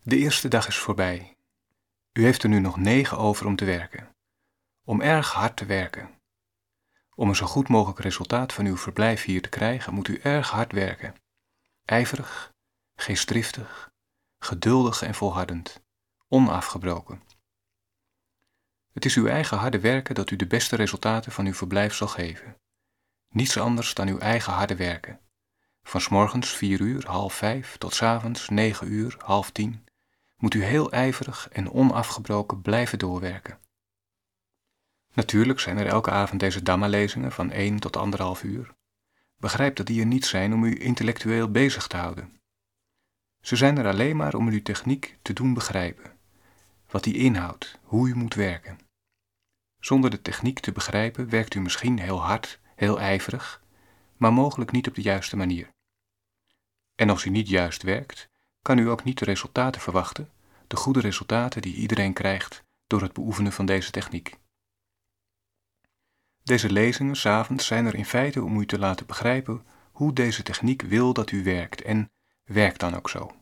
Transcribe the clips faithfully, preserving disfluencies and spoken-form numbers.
De eerste dag is voorbij. U heeft er nu nog negen over om te werken. Om erg hard te werken. Om een zo goed mogelijk resultaat van uw verblijf hier te krijgen, moet u erg hard werken. Ijverig, geestdriftig, geduldig en volhardend. Onafgebroken. Het is uw eigen harde werken dat u de beste resultaten van uw verblijf zal geven. Niets anders dan uw eigen harde werken. Van 's morgens vier uur, half vijf, tot 's avonds negen uur, half tien, moet u heel ijverig en onafgebroken blijven doorwerken. Natuurlijk zijn er elke avond deze Dhamma-lezingen van één tot anderhalf uur. Begrijp dat die er niet zijn om u intellectueel bezig te houden. Ze zijn er alleen maar om u uw techniek te doen begrijpen. Wat die inhoudt, hoe u moet werken. Zonder de techniek te begrijpen werkt u misschien heel hard, heel ijverig, maar mogelijk niet op de juiste manier. En als u niet juist werkt, kan u ook niet de resultaten verwachten, de goede resultaten die iedereen krijgt door het beoefenen van deze techniek. Deze lezingen 's avonds zijn er in feite om u te laten begrijpen hoe deze techniek wil dat u werkt en werkt dan ook zo.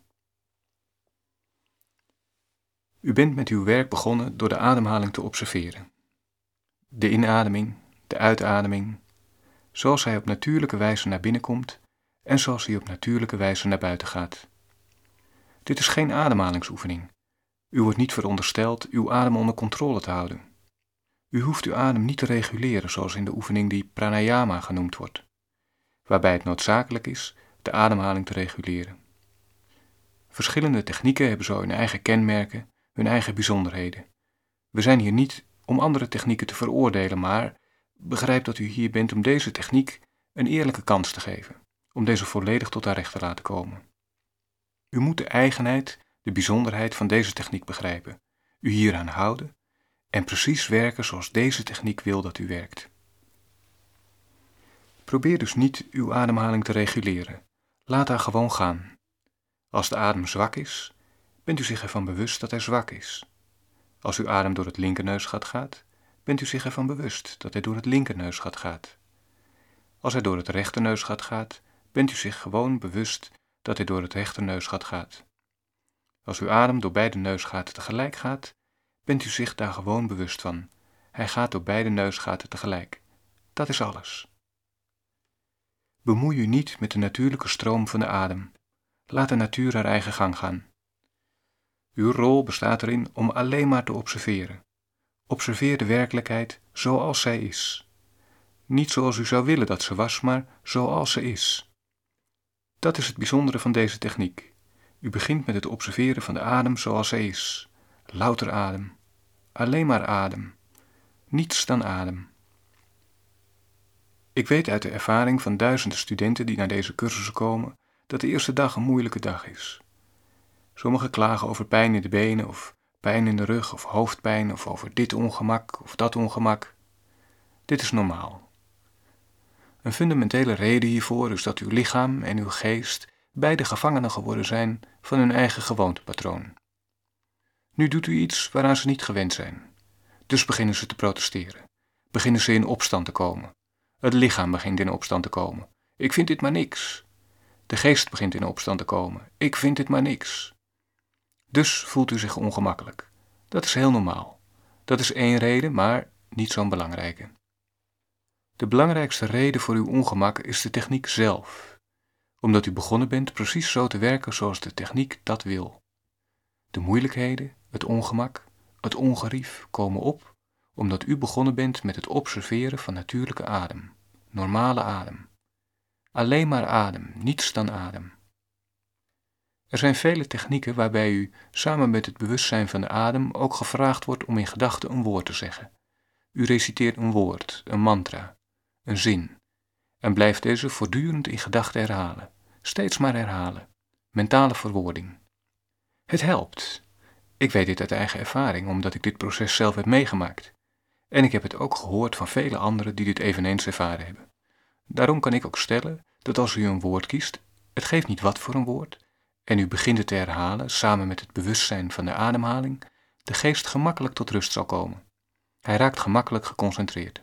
U bent met uw werk begonnen door de ademhaling te observeren. De inademing, de uitademing, zoals hij op natuurlijke wijze naar binnen komt en zoals hij op natuurlijke wijze naar buiten gaat. Dit is geen ademhalingsoefening. U wordt niet verondersteld uw adem onder controle te houden. U hoeft uw adem niet te reguleren zoals in de oefening die pranayama genoemd wordt, waarbij het noodzakelijk is de ademhaling te reguleren. Verschillende technieken hebben zo hun eigen kenmerken, hun eigen bijzonderheden. We zijn hier niet om andere technieken te veroordelen, maar begrijp dat u hier bent om deze techniek een eerlijke kans te geven, om deze volledig tot haar recht te laten komen. U moet de eigenheid, de bijzonderheid van deze techniek begrijpen, u hieraan houden en precies werken zoals deze techniek wil dat u werkt. Probeer dus niet uw ademhaling te reguleren. Laat haar gewoon gaan. Als de adem zwak is, bent u zich ervan bewust dat hij zwak is. Als uw adem door het linkerneusgat gaat, bent u zich ervan bewust dat hij door het linkerneusgat gaat. Als hij door het rechterneusgat gaat, bent u zich gewoon bewust dat hij door het rechterneusgat gaat. Als uw adem door beide neusgaten tegelijk gaat, bent u zich daar gewoon bewust van. Hij gaat door beide neusgaten tegelijk. Dat is alles. Bemoei u niet met de natuurlijke stroom van de adem. Laat de natuur haar eigen gang gaan. Uw rol bestaat erin om alleen maar te observeren. Observeer de werkelijkheid zoals zij is. Niet zoals u zou willen dat ze was, maar zoals ze is. Dat is het bijzondere van deze techniek. U begint met het observeren van de adem zoals zij is. Louter adem. Alleen maar adem. Niets dan adem. Ik weet uit de ervaring van duizenden studenten die naar deze cursussen komen, dat de eerste dag een moeilijke dag is. Sommigen klagen over pijn in de benen of pijn in de rug of hoofdpijn of over dit ongemak of dat ongemak. Dit is normaal. Een fundamentele reden hiervoor is dat uw lichaam en uw geest beide gevangenen geworden zijn van hun eigen gewoontepatroon. Nu doet u iets waaraan ze niet gewend zijn. Dus beginnen ze te protesteren. Beginnen ze in opstand te komen. Het lichaam begint in opstand te komen. Ik vind dit maar niks. De geest begint in opstand te komen. Ik vind dit maar niks. Dus voelt u zich ongemakkelijk. Dat is heel normaal. Dat is één reden, maar niet zo'n belangrijke. De belangrijkste reden voor uw ongemak is de techniek zelf. Omdat u begonnen bent precies zo te werken zoals de techniek dat wil. De moeilijkheden, het ongemak, het ongerief komen op omdat u begonnen bent met het observeren van natuurlijke adem, normale adem. Alleen maar adem, niets dan adem. Er zijn vele technieken waarbij u samen met het bewustzijn van de adem ook gevraagd wordt om in gedachten een woord te zeggen. U reciteert een woord, een mantra, een zin en blijft deze voortdurend in gedachten herhalen, steeds maar herhalen. Mentale verwoording. Het helpt. Ik weet dit uit eigen ervaring, omdat ik dit proces zelf heb meegemaakt. En ik heb het ook gehoord van vele anderen die dit eveneens ervaren hebben. Daarom kan ik ook stellen dat als u een woord kiest, het geeft niet wat voor een woord, en u begint het te herhalen samen met het bewustzijn van de ademhaling, de geest gemakkelijk tot rust zal komen. Hij raakt gemakkelijk geconcentreerd.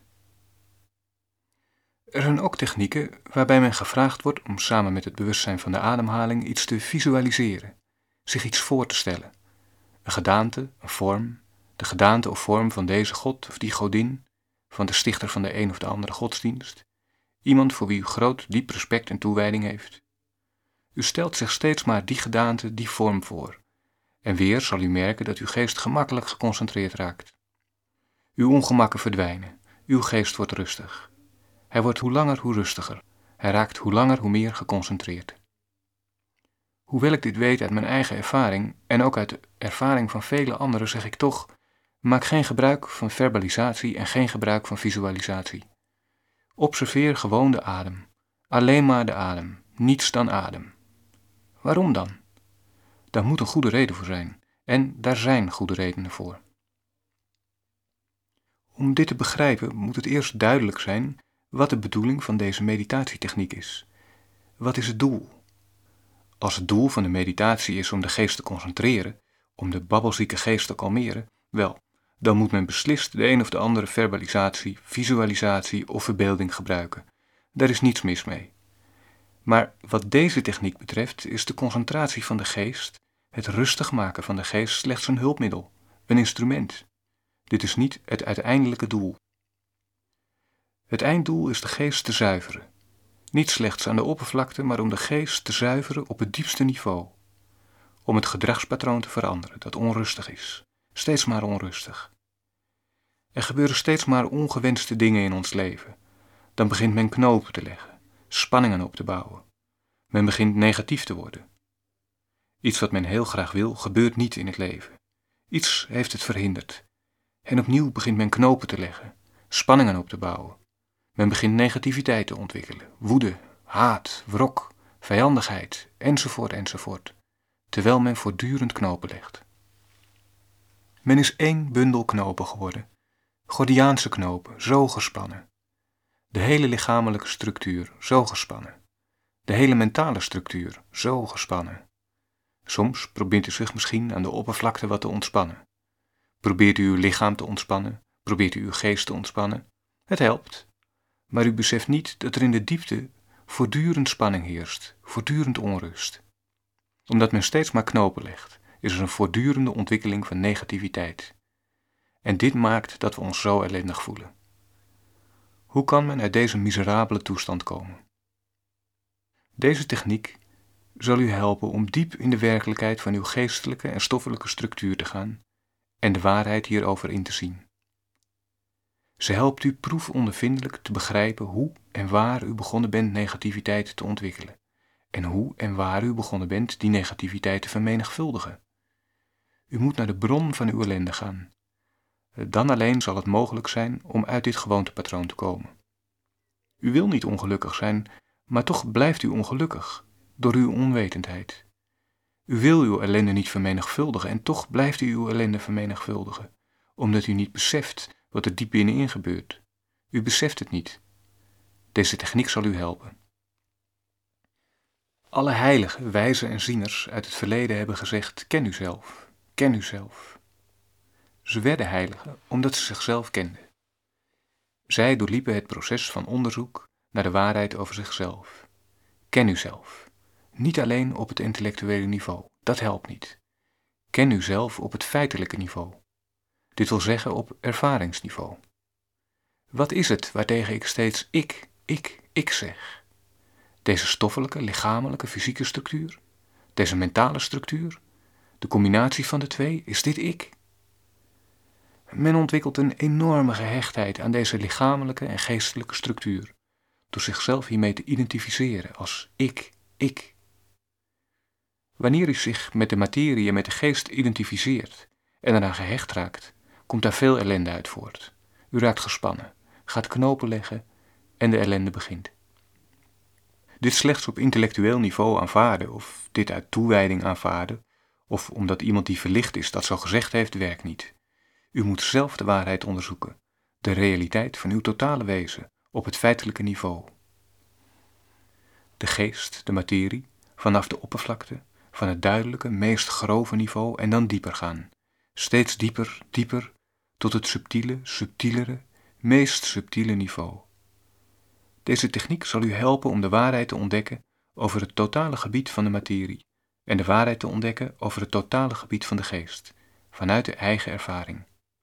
Er zijn ook technieken waarbij men gevraagd wordt om samen met het bewustzijn van de ademhaling iets te visualiseren. zich iets voor te stellen. Een gedaante, een vorm, de gedaante of vorm van deze god of die godin, van de stichter van de een of de andere godsdienst, iemand voor wie u groot, diep respect en toewijding heeft. U stelt zich steeds maar die gedaante, die vorm voor, en weer zal u merken dat uw geest gemakkelijk geconcentreerd raakt. Uw ongemakken verdwijnen, uw geest wordt rustig. Hij wordt hoe langer hoe rustiger, hij raakt hoe langer hoe meer geconcentreerd. Hoewel ik dit weet uit mijn eigen ervaring en ook uit de ervaring van vele anderen, zeg ik toch, maak geen gebruik van verbalisatie en geen gebruik van visualisatie. Observeer gewoon de adem, alleen maar de adem, niets dan adem. Waarom dan? Daar moet een goede reden voor zijn, en daar zijn goede redenen voor. Om dit te begrijpen moet het eerst duidelijk zijn wat de bedoeling van deze meditatietechniek is. Wat is het doel? Als het doel van de meditatie is om de geest te concentreren, om de babbelzieke geest te kalmeren, wel, dan moet men beslist de een of de andere verbalisatie, visualisatie of verbeelding gebruiken. Daar is niets mis mee. Maar wat deze techniek betreft is de concentratie van de geest, het rustig maken van de geest slechts een hulpmiddel, een instrument. Dit is niet het uiteindelijke doel. Het einddoel is de geest te zuiveren. Niet slechts aan de oppervlakte, maar om de geest te zuiveren op het diepste niveau. Om het gedragspatroon te veranderen, dat onrustig is. Steeds maar onrustig. Er gebeuren steeds maar ongewenste dingen in ons leven. Dan begint men knopen te leggen, spanningen op te bouwen. Men begint negatief te worden. Iets wat men heel graag wil, gebeurt niet in het leven. Iets heeft het verhinderd. En opnieuw begint men knopen te leggen, spanningen op te bouwen. Men begint negativiteit te ontwikkelen, woede, haat, wrok, vijandigheid, enzovoort, enzovoort, terwijl men voortdurend knopen legt. Men is één bundel knopen geworden, Gordiaanse knopen, zo gespannen. De hele lichamelijke structuur, zo gespannen. De hele mentale structuur, zo gespannen. Soms probeert u zich misschien aan de oppervlakte wat te ontspannen. Probeert u uw lichaam te ontspannen, probeert u uw geest te ontspannen. Het helpt. Maar u beseft niet dat er in de diepte voortdurend spanning heerst, voortdurend onrust. Omdat men steeds maar knopen legt, is er een voortdurende ontwikkeling van negativiteit. En dit maakt dat we ons zo ellendig voelen. Hoe kan men uit deze miserabele toestand komen? Deze techniek zal u helpen om diep in de werkelijkheid van uw geestelijke en stoffelijke structuur te gaan en de waarheid hierover in te zien. Ze helpt u proefondervindelijk te begrijpen hoe en waar u begonnen bent negativiteit te ontwikkelen en hoe en waar u begonnen bent die negativiteit te vermenigvuldigen. U moet naar de bron van uw ellende gaan. Dan alleen zal het mogelijk zijn om uit dit gewoontepatroon te komen. U wil niet ongelukkig zijn, maar toch blijft u ongelukkig door uw onwetendheid. U wil uw ellende niet vermenigvuldigen en toch blijft u uw ellende vermenigvuldigen, omdat u niet beseft wat er diep binnenin gebeurt. U beseft het niet. Deze techniek zal u helpen. Alle heiligen, wijzen en zieners uit het verleden hebben gezegd: ken uzelf, ken uzelf. Ze werden heiligen omdat ze zichzelf kenden. Zij doorliepen het proces van onderzoek naar de waarheid over zichzelf. Ken uzelf. Niet alleen op het intellectuele niveau, dat helpt niet. Ken uzelf op het feitelijke niveau. Dit wil zeggen op ervaringsniveau. Wat is het waartegen ik steeds ik, ik, ik zeg? Deze stoffelijke, lichamelijke, fysieke structuur? Deze mentale structuur? De combinatie van de twee, is dit ik? Men ontwikkelt een enorme gehechtheid aan deze lichamelijke en geestelijke structuur, door zichzelf hiermee te identificeren als ik, ik. Wanneer u zich met de materie en met de geest identificeert en eraan gehecht raakt, komt daar veel ellende uit voort. U raakt gespannen, gaat knopen leggen en de ellende begint. Dit slechts op intellectueel niveau aanvaarden of dit uit toewijding aanvaarden of omdat iemand die verlicht is dat zo gezegd heeft, werkt niet. U moet zelf de waarheid onderzoeken, de realiteit van uw totale wezen op het feitelijke niveau. De geest, de materie, vanaf de oppervlakte, van het duidelijke, meest grove niveau en dan dieper gaan. Steeds dieper, dieper, tot het subtiele, subtielere, meest subtiele niveau. Deze techniek zal u helpen om de waarheid te ontdekken over het totale gebied van de materie en de waarheid te ontdekken over het totale gebied van de geest, vanuit de eigen ervaring.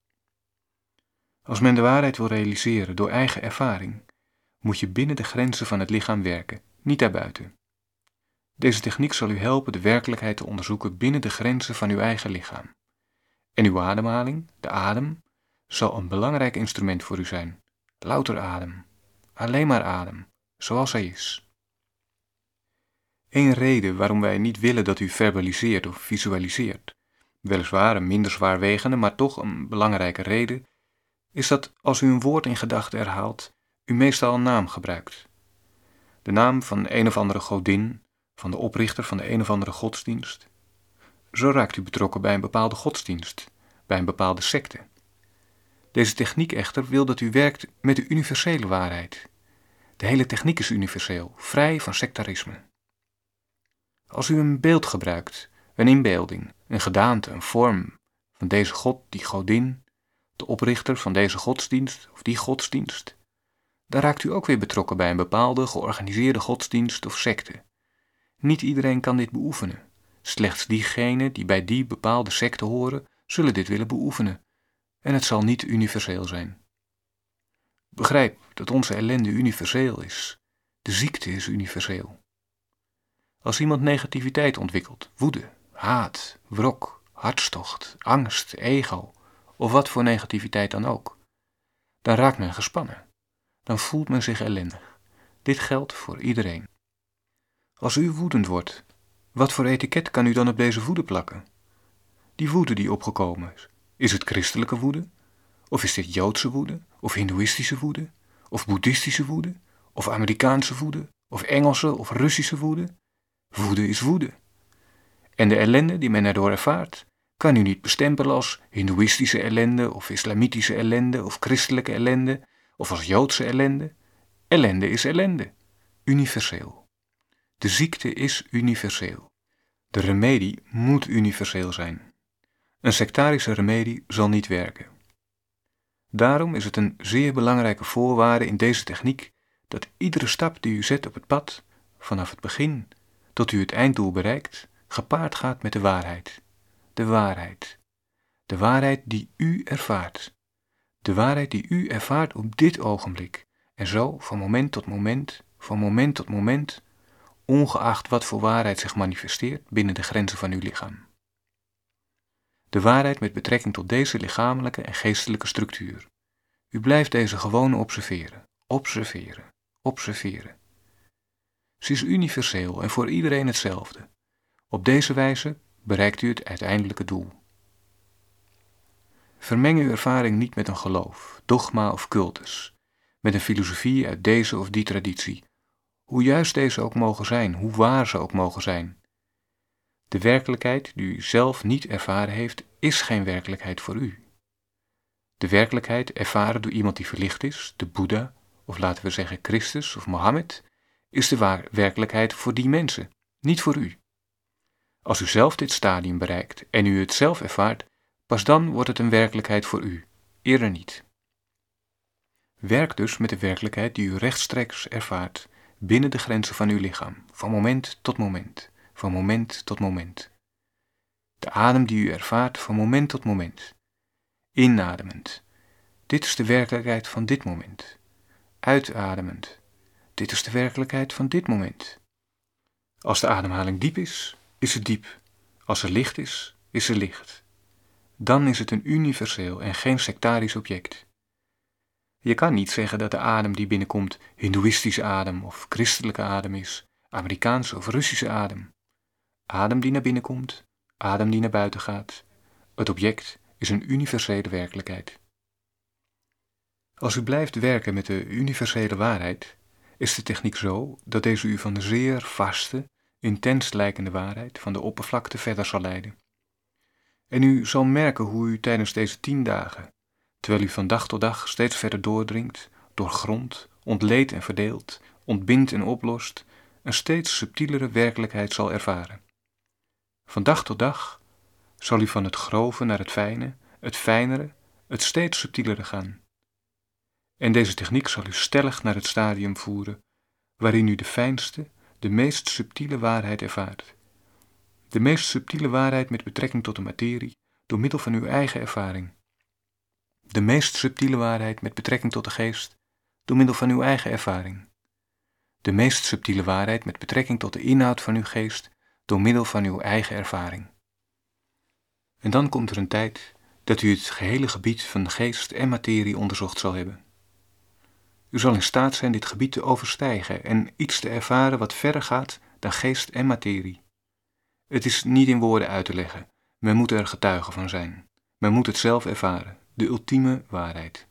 Als men de waarheid wil realiseren door eigen ervaring, moet je binnen de grenzen van het lichaam werken, niet daarbuiten. Deze techniek zal u helpen de werkelijkheid te onderzoeken binnen de grenzen van uw eigen lichaam. En uw ademhaling, de adem, zal een belangrijk instrument voor u zijn. Louter adem, alleen maar adem, zoals hij is. Eén reden waarom wij niet willen dat u verbaliseert of visualiseert, weliswaar een minder zwaarwegende, maar toch een belangrijke reden, is dat als u een woord in gedachten herhaalt, u meestal een naam gebruikt. De naam van een of andere godin, van de oprichter van de een of andere godsdienst. Zo raakt u betrokken bij een bepaalde godsdienst, bij een bepaalde secte. Deze techniek echter wil dat u werkt met de universele waarheid. De hele techniek is universeel, vrij van sectarisme. Als u een beeld gebruikt, een inbeelding, een gedaante, een vorm van deze god, die godin, de oprichter van deze godsdienst of die godsdienst, dan raakt u ook weer betrokken bij een bepaalde georganiseerde godsdienst of secte. Niet iedereen kan dit beoefenen. Slechts diegenen die bij die bepaalde secte horen, zullen dit willen beoefenen. En het zal niet universeel zijn. Begrijp dat onze ellende universeel is. De ziekte is universeel. Als iemand negativiteit ontwikkelt, woede, haat, wrok, hartstocht, angst, ego, of wat voor negativiteit dan ook, dan raakt men gespannen. Dan voelt men zich ellendig. Dit geldt voor iedereen. Als u woedend wordt, wat voor etiket kan u dan op deze woede plakken? Die woede die opgekomen is, is het christelijke woede? Of is dit Joodse woede? Of Hindoeïstische woede? Of Boeddhistische woede? Of Amerikaanse woede? Of Engelse of Russische woede? Woede is woede. En de ellende die men erdoor ervaart, kan u niet bestempelen als Hindoeïstische ellende, of Islamitische ellende, of christelijke ellende, of als Joodse ellende. Ellende is ellende, universeel. De ziekte is universeel. De remedie moet universeel zijn. Een sectarische remedie zal niet werken. Daarom is het een zeer belangrijke voorwaarde in deze techniek dat iedere stap die u zet op het pad, vanaf het begin tot u het einddoel bereikt, gepaard gaat met de waarheid. De waarheid. De waarheid die u ervaart. De waarheid die u ervaart op dit ogenblik. En zo van moment tot moment, van moment tot moment, ongeacht wat voor waarheid zich manifesteert binnen de grenzen van uw lichaam. De waarheid met betrekking tot deze lichamelijke en geestelijke structuur. U blijft deze gewoon observeren, observeren, observeren. Ze is universeel en voor iedereen hetzelfde. Op deze wijze bereikt u het uiteindelijke doel. Vermeng uw ervaring niet met een geloof, dogma of cultus, met een filosofie uit deze of die traditie, hoe juist deze ook mogen zijn, hoe waar ze ook mogen zijn. De werkelijkheid die u zelf niet ervaren heeft, is geen werkelijkheid voor u. De werkelijkheid ervaren door iemand die verlicht is, de Boeddha, of laten we zeggen Christus of Mohammed, is de waar- werkelijkheid voor die mensen, niet voor u. Als u zelf dit stadium bereikt en u het zelf ervaart, pas dan wordt het een werkelijkheid voor u, eerder niet. Werk dus met de werkelijkheid die u rechtstreeks ervaart, binnen de grenzen van uw lichaam, van moment tot moment, van moment tot moment. De adem die u ervaart van moment tot moment. Inademend. Dit is de werkelijkheid van dit moment. Uitademend. Dit is de werkelijkheid van dit moment. Als de ademhaling diep is, is ze diep. Als ze licht is, is ze licht. Dan is het een universeel en geen sectarisch object. Je kan niet zeggen dat de adem die binnenkomt Hindoeïstische adem of christelijke adem is, Amerikaanse of Russische adem. Adem die naar binnen komt, adem die naar buiten gaat. Het object is een universele werkelijkheid. Als u blijft werken met de universele waarheid, is de techniek zo dat deze u van de zeer vaste, intens lijkende waarheid van de oppervlakte verder zal leiden. En u zal merken hoe u tijdens deze tien dagen, terwijl u van dag tot dag steeds verder doordringt, doorgrondt, ontleedt en verdeelt, ontbindt en oplost, een steeds subtielere werkelijkheid zal ervaren. Van dag tot dag zal u van het grove naar het fijne, het fijnere, het steeds subtielere gaan. En deze techniek zal u stellig naar het stadium voeren, waarin u de fijnste, de meest subtiele waarheid ervaart. De meest subtiele waarheid met betrekking tot de materie door middel van uw eigen ervaring. De meest subtiele waarheid met betrekking tot de geest door middel van uw eigen ervaring. De meest subtiele waarheid met betrekking tot de inhoud van uw geest door middel van uw eigen ervaring. En dan komt er een tijd dat u het gehele gebied van geest en materie onderzocht zal hebben. U zal in staat zijn dit gebied te overstijgen en iets te ervaren wat verder gaat dan geest en materie. Het is niet in woorden uit te leggen, men moet er getuige van zijn. Men moet het zelf ervaren, de ultieme waarheid.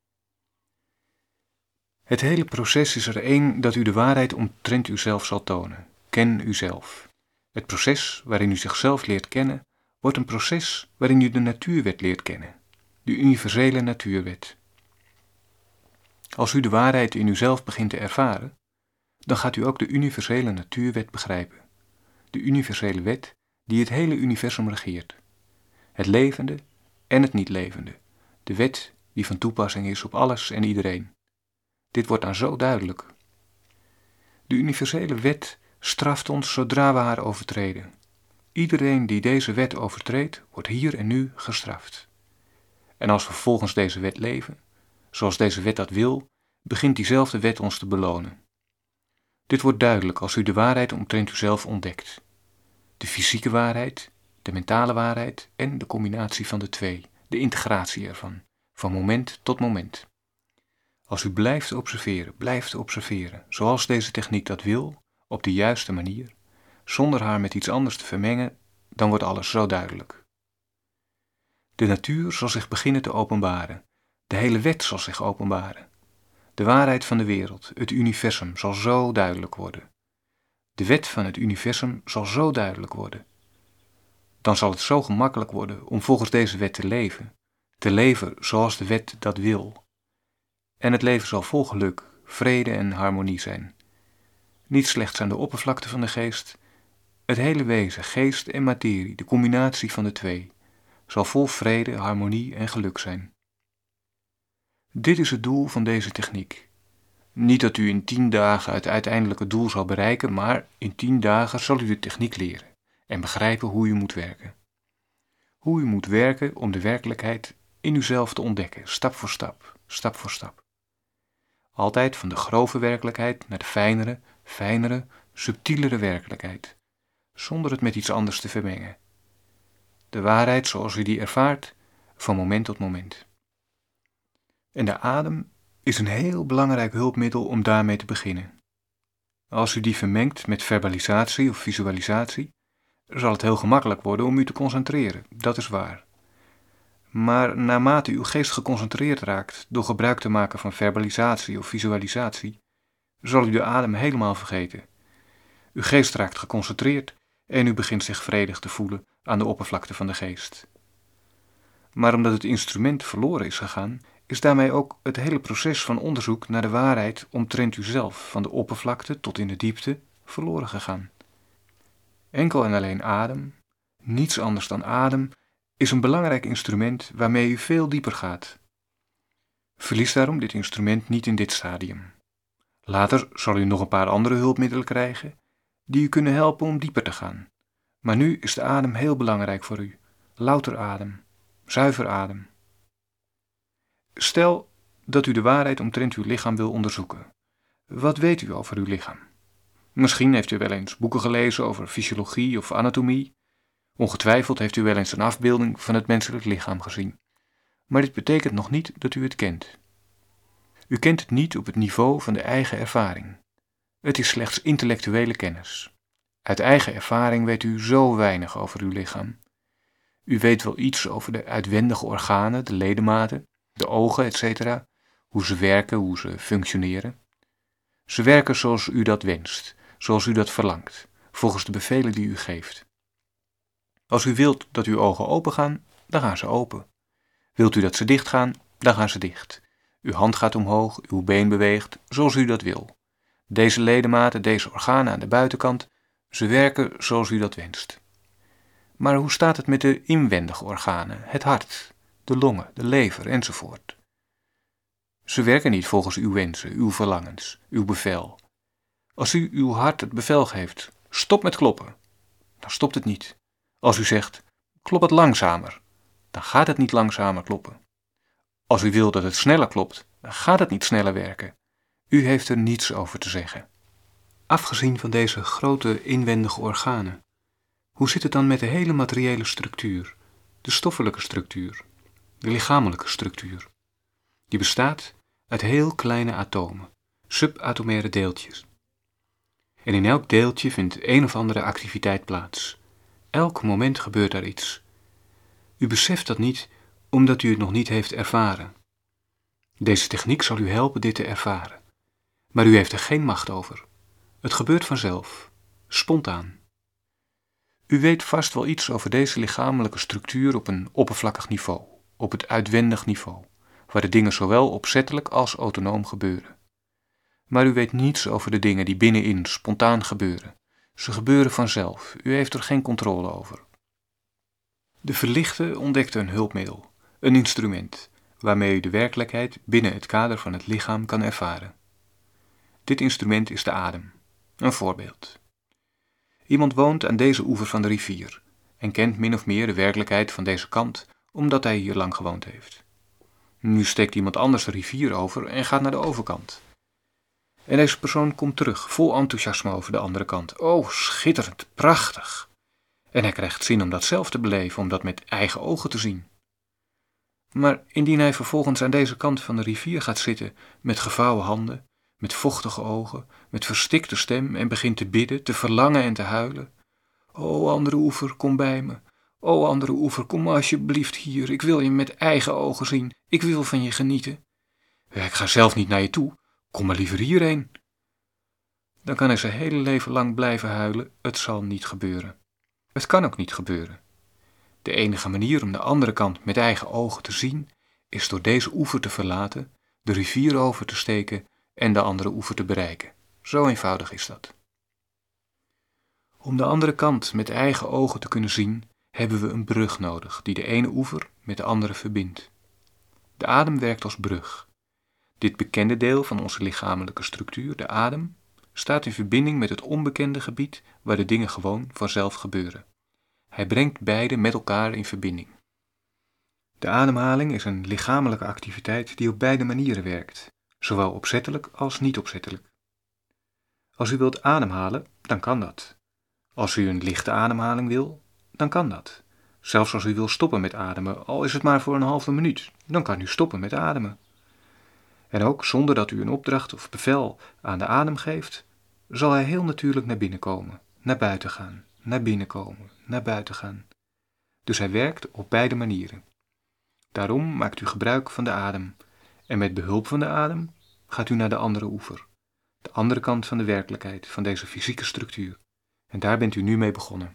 Het hele proces is er één dat u de waarheid omtrent uzelf zal tonen. Ken uzelf. Het proces waarin u zichzelf leert kennen, wordt een proces waarin u de natuurwet leert kennen. De universele natuurwet. Als u de waarheid in uzelf begint te ervaren, dan gaat u ook de universele natuurwet begrijpen. De universele wet die het hele universum regeert. Het levende en het niet levende. De wet die van toepassing is op alles en iedereen. Dit wordt dan zo duidelijk. De universele wet straft ons zodra we haar overtreden. Iedereen die deze wet overtreedt, wordt hier en nu gestraft. En als we volgens deze wet leven, zoals deze wet dat wil, begint diezelfde wet ons te belonen. Dit wordt duidelijk als u de waarheid omtrent uzelf ontdekt. De fysieke waarheid, de mentale waarheid en de combinatie van de twee, de integratie ervan, van moment tot moment. Als u blijft observeren, blijft observeren, zoals deze techniek dat wil, op de juiste manier, zonder haar met iets anders te vermengen, dan wordt alles zo duidelijk. De natuur zal zich beginnen te openbaren, de hele wet zal zich openbaren. De waarheid van de wereld, het universum, zal zo duidelijk worden. De wet van het universum zal zo duidelijk worden. Dan zal het zo gemakkelijk worden om volgens deze wet te leven, te leven zoals de wet dat wil. En het leven zal vol geluk, vrede en harmonie zijn. Niet slechts aan de oppervlakte van de geest, het hele wezen, geest en materie, de combinatie van de twee, zal vol vrede, harmonie en geluk zijn. Dit is het doel van deze techniek. Niet dat u in tien dagen het uiteindelijke doel zal bereiken, maar in tien dagen zal u de techniek leren en begrijpen hoe u moet werken. Hoe u moet werken om de werkelijkheid in uzelf te ontdekken, stap voor stap, stap voor stap. Altijd van de grove werkelijkheid naar de fijnere, fijnere, subtielere werkelijkheid, zonder het met iets anders te vermengen. De waarheid zoals u die ervaart, van moment tot moment. En de adem is een heel belangrijk hulpmiddel om daarmee te beginnen. Als u die vermengt met verbalisatie of visualisatie, zal het heel gemakkelijk worden om u te concentreren, dat is waar. Maar naarmate uw geest geconcentreerd raakt door gebruik te maken van verbalisatie of visualisatie, zal u de adem helemaal vergeten. Uw geest raakt geconcentreerd en u begint zich vredig te voelen aan de oppervlakte van de geest. Maar omdat het instrument verloren is gegaan, is daarmee ook het hele proces van onderzoek naar de waarheid omtrent uzelf, van de oppervlakte tot in de diepte, verloren gegaan. Enkel en alleen adem, niets anders dan adem, is een belangrijk instrument waarmee u veel dieper gaat. Verlies daarom dit instrument niet in dit stadium. Later zal u nog een paar andere hulpmiddelen krijgen, die u kunnen helpen om dieper te gaan. Maar nu is de adem heel belangrijk voor u. Louter adem, zuiver adem. Stel dat u de waarheid omtrent uw lichaam wil onderzoeken. Wat weet u over uw lichaam? Misschien heeft u wel eens boeken gelezen over fysiologie of anatomie. Ongetwijfeld heeft u wel eens een afbeelding van het menselijk lichaam gezien. Maar dit betekent nog niet dat u het kent. U kent het niet op het niveau van de eigen ervaring. Het is slechts intellectuele kennis. Uit eigen ervaring weet u zo weinig over uw lichaam. U weet wel iets over de uitwendige organen, de ledematen, de ogen, et cetera, hoe ze werken, hoe ze functioneren. Ze werken zoals u dat wenst, zoals u dat verlangt, volgens de bevelen die u geeft. Als u wilt dat uw ogen open gaan, dan gaan ze open. Wilt u dat ze dicht gaan, dan gaan ze dicht. Uw hand gaat omhoog, uw been beweegt, zoals u dat wil. Deze ledematen, deze organen aan de buitenkant, ze werken zoals u dat wenst. Maar hoe staat het met de inwendige organen, het hart, de longen, de lever enzovoort? Ze werken niet volgens uw wensen, uw verlangens, uw bevel. Als u uw hart het bevel geeft, stop met kloppen, dan stopt het niet. Als u zegt, klop het langzamer, dan gaat het niet langzamer kloppen. Als u wil dat het sneller klopt, dan gaat het niet sneller werken. U heeft er niets over te zeggen. Afgezien van deze grote inwendige organen, hoe zit het dan met de hele materiële structuur, de stoffelijke structuur, de lichamelijke structuur? Die bestaat uit heel kleine atomen, subatomaire deeltjes. En in elk deeltje vindt een of andere activiteit plaats. Elk moment gebeurt daar iets. U beseft dat niet, omdat u het nog niet heeft ervaren. Deze techniek zal u helpen dit te ervaren. Maar u heeft er geen macht over. Het gebeurt vanzelf, spontaan. U weet vast wel iets over deze lichamelijke structuur op een oppervlakkig niveau, op het uitwendig niveau, waar de dingen zowel opzettelijk als autonoom gebeuren. Maar u weet niets over de dingen die binnenin spontaan gebeuren. Ze gebeuren vanzelf, u heeft er geen controle over. De verlichte ontdekte een hulpmiddel, een instrument, waarmee u de werkelijkheid binnen het kader van het lichaam kan ervaren. Dit instrument is de adem. Een voorbeeld. Iemand woont aan deze oever van de rivier en kent min of meer de werkelijkheid van deze kant, omdat hij hier lang gewoond heeft. Nu steekt iemand anders de rivier over en gaat naar de overkant. En deze persoon komt terug, vol enthousiasme over de andere kant. Oh, schitterend, prachtig. En hij krijgt zin om dat zelf te beleven, om dat met eigen ogen te zien. Maar indien hij vervolgens aan deze kant van de rivier gaat zitten, met gevouwen handen, met vochtige ogen, met verstikte stem en begint te bidden, te verlangen en te huilen. O, andere oever, kom bij me. O, andere oever, kom alsjeblieft hier. Ik wil je met eigen ogen zien. Ik wil van je genieten. Ja, ik ga zelf niet naar je toe. Kom maar liever hierheen. Dan kan hij zijn hele leven lang blijven huilen. Het zal niet gebeuren. Het kan ook niet gebeuren. De enige manier om de andere kant met eigen ogen te zien, is door deze oever te verlaten, de rivier over te steken en de andere oever te bereiken. Zo eenvoudig is dat. Om de andere kant met eigen ogen te kunnen zien, hebben we een brug nodig die de ene oever met de andere verbindt. De adem werkt als brug. Dit bekende deel van onze lichamelijke structuur, de adem, staat in verbinding met het onbekende gebied waar de dingen gewoon vanzelf gebeuren. Hij brengt beide met elkaar in verbinding. De ademhaling is een lichamelijke activiteit die op beide manieren werkt, zowel opzettelijk als niet opzettelijk. Als u wilt ademhalen, dan kan dat. Als u een lichte ademhaling wil, dan kan dat. Zelfs als u wil stoppen met ademen, al is het maar voor een halve minuut, dan kan u stoppen met ademen. En ook zonder dat u een opdracht of bevel aan de adem geeft, zal hij heel natuurlijk naar binnen komen, naar buiten gaan, naar binnen komen, naar buiten gaan. Dus hij werkt op beide manieren. Daarom maakt u gebruik van de adem en met behulp van de adem gaat u naar de andere oever, de andere kant van de werkelijkheid, van deze fysieke structuur. En daar bent u nu mee begonnen.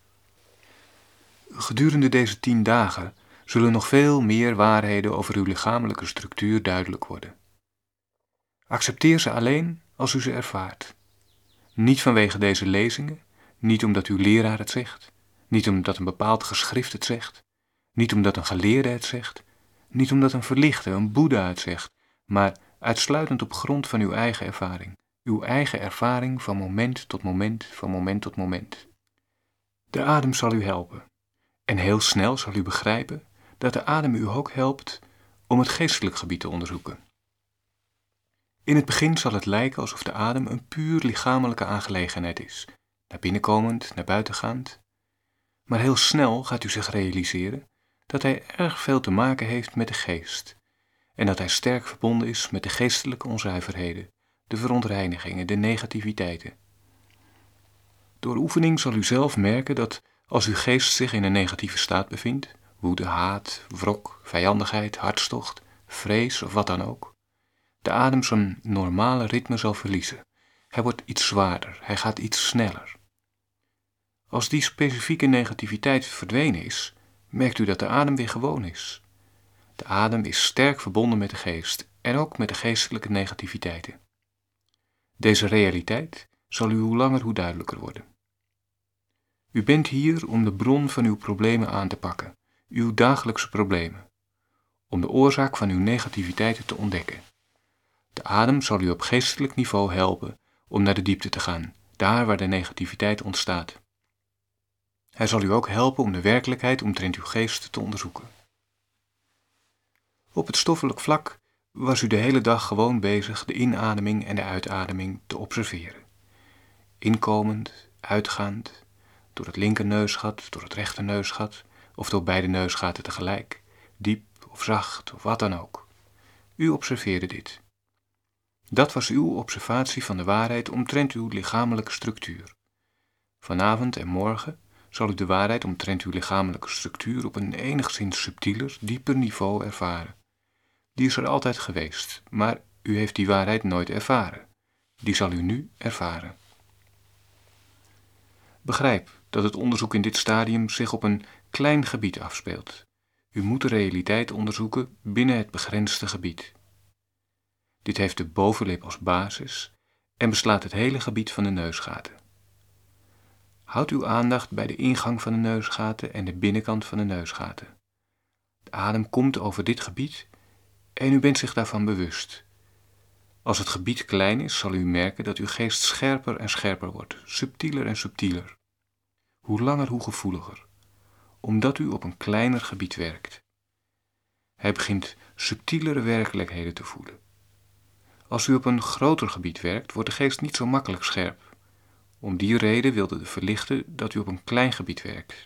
Gedurende deze tien dagen zullen nog veel meer waarheden over uw lichamelijke structuur duidelijk worden. Accepteer ze alleen als u ze ervaart. Niet vanwege deze lezingen, niet omdat uw leraar het zegt, niet omdat een bepaald geschrift het zegt, niet omdat een geleerde het zegt, niet omdat een verlichte, een Boeddha het zegt, maar uitsluitend op grond van uw eigen ervaring. Uw eigen ervaring van moment tot moment, van moment tot moment. De adem zal u helpen. En heel snel zal u begrijpen dat de adem u ook helpt om het geestelijk gebied te onderzoeken. In het begin zal het lijken alsof de adem een puur lichamelijke aangelegenheid is, naar binnenkomend, naar buitengaand. Maar heel snel gaat u zich realiseren dat hij erg veel te maken heeft met de geest en dat hij sterk verbonden is met de geestelijke onzuiverheden, de verontreinigingen, de negativiteiten. Door oefening zal u zelf merken dat als uw geest zich in een negatieve staat bevindt, woede, haat, wrok, vijandigheid, hartstocht, vrees of wat dan ook, de adem zijn normale ritme zal verliezen. Hij wordt iets zwaarder, hij gaat iets sneller. Als die specifieke negativiteit verdwenen is, merkt u dat de adem weer gewoon is. De adem is sterk verbonden met de geest en ook met de geestelijke negativiteiten. Deze realiteit zal u hoe langer hoe duidelijker worden. U bent hier om de bron van uw problemen aan te pakken, uw dagelijkse problemen, om de oorzaak van uw negativiteiten te ontdekken. De adem zal u op geestelijk niveau helpen om naar de diepte te gaan, daar waar de negativiteit ontstaat. Hij zal u ook helpen om de werkelijkheid omtrent uw geest te onderzoeken. Op het stoffelijk vlak was u de hele dag gewoon bezig de inademing en de uitademing te observeren. Inkomend, uitgaand, door het linkerneusgat, door het rechterneusgat of door beide neusgaten tegelijk, diep of zacht of wat dan ook. U observeerde dit. Dat was uw observatie van de waarheid omtrent uw lichamelijke structuur. Vanavond en morgen zal u de waarheid omtrent uw lichamelijke structuur op een enigszins subtieler, dieper niveau ervaren. Die is er altijd geweest, maar u heeft die waarheid nooit ervaren. Die zal u nu ervaren. Begrijp dat het onderzoek in dit stadium zich op een klein gebied afspeelt. U moet de realiteit onderzoeken binnen het begrensde gebied. Dit heeft de bovenlip als basis en beslaat het hele gebied van de neusgaten. Houd uw aandacht bij de ingang van de neusgaten en de binnenkant van de neusgaten. De adem komt over dit gebied en u bent zich daarvan bewust. Als het gebied klein is, zal u merken dat uw geest scherper en scherper wordt, subtieler en subtieler. Hoe langer, hoe gevoeliger, omdat u op een kleiner gebied werkt. Hij begint subtielere werkelijkheden te voelen. Als u op een groter gebied werkt, wordt de geest niet zo makkelijk scherp. Om die reden wilde de verlichter dat u op een klein gebied werkt.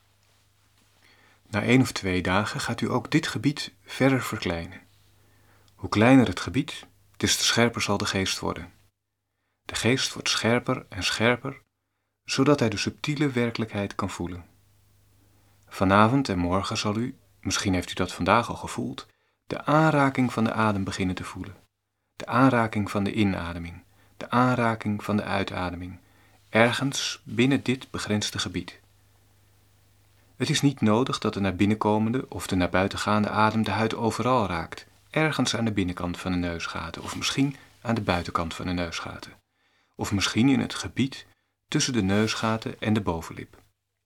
Na één of twee dagen gaat u ook dit gebied verder verkleinen. Hoe kleiner het gebied, des te scherper zal de geest worden. De geest wordt scherper en scherper, zodat hij de subtiele werkelijkheid kan voelen. Vanavond en morgen zal u, misschien heeft u dat vandaag al gevoeld, de aanraking van de adem beginnen te voelen. De aanraking van de inademing, de aanraking van de uitademing, ergens binnen dit begrensde gebied. Het is niet nodig dat de naar binnenkomende of de naar buitengaande adem de huid overal raakt, ergens aan de binnenkant van de neusgaten of misschien aan de buitenkant van de neusgaten, of misschien in het gebied tussen de neusgaten en de bovenlip.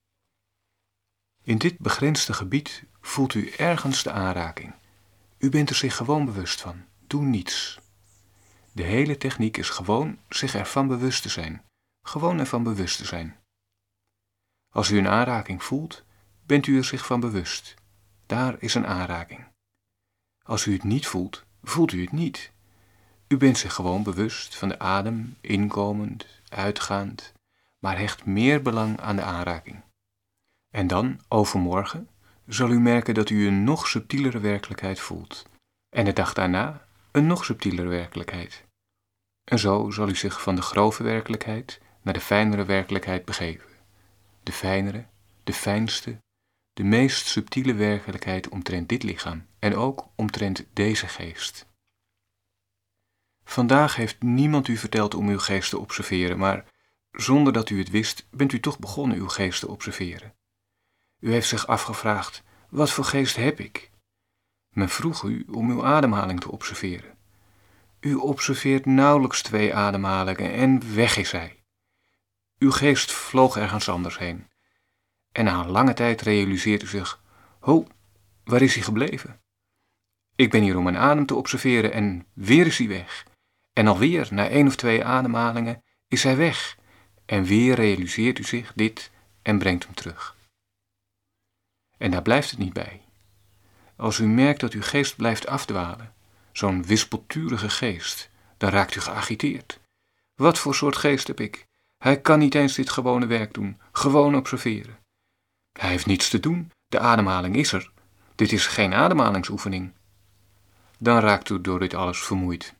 In dit begrensde gebied voelt u ergens de aanraking. U bent er zich gewoon bewust van. Doe niets. De hele techniek is gewoon zich ervan bewust te zijn. Gewoon ervan bewust te zijn. Als u een aanraking voelt, bent u er zich van bewust. Daar is een aanraking. Als u het niet voelt, voelt u het niet. U bent zich gewoon bewust van de adem, inkomend, uitgaand, maar hecht meer belang aan de aanraking. En dan, overmorgen, zal u merken dat u een nog subtielere werkelijkheid voelt. En de dag daarna een nog subtielere werkelijkheid. En zo zal u zich van de grove werkelijkheid naar de fijnere werkelijkheid begeven. De fijnere, de fijnste, de meest subtiele werkelijkheid omtrent dit lichaam en ook omtrent deze geest. Vandaag heeft niemand u verteld om uw geest te observeren, maar zonder dat u het wist, bent u toch begonnen uw geest te observeren. U heeft zich afgevraagd, wat voor geest heb ik? Men vroeg u om uw ademhaling te observeren. U observeert nauwelijks twee ademhalingen en weg is hij. Uw geest vloog ergens anders heen. En na een lange tijd realiseert u zich, ho, waar is hij gebleven? Ik ben hier om mijn adem te observeren en weer is hij weg. En alweer, na één of twee ademhalingen, is hij weg. En weer realiseert u zich dit en brengt hem terug. En daar blijft het niet bij. Als u merkt dat uw geest blijft afdwalen, zo'n wispelturige geest, dan raakt u geagiteerd. Wat voor soort geest heb ik? Hij kan niet eens dit gewone werk doen, gewoon observeren. Hij heeft niets te doen, de ademhaling is er. Dit is geen ademhalingsoefening. Dan raakt u door dit alles vermoeid.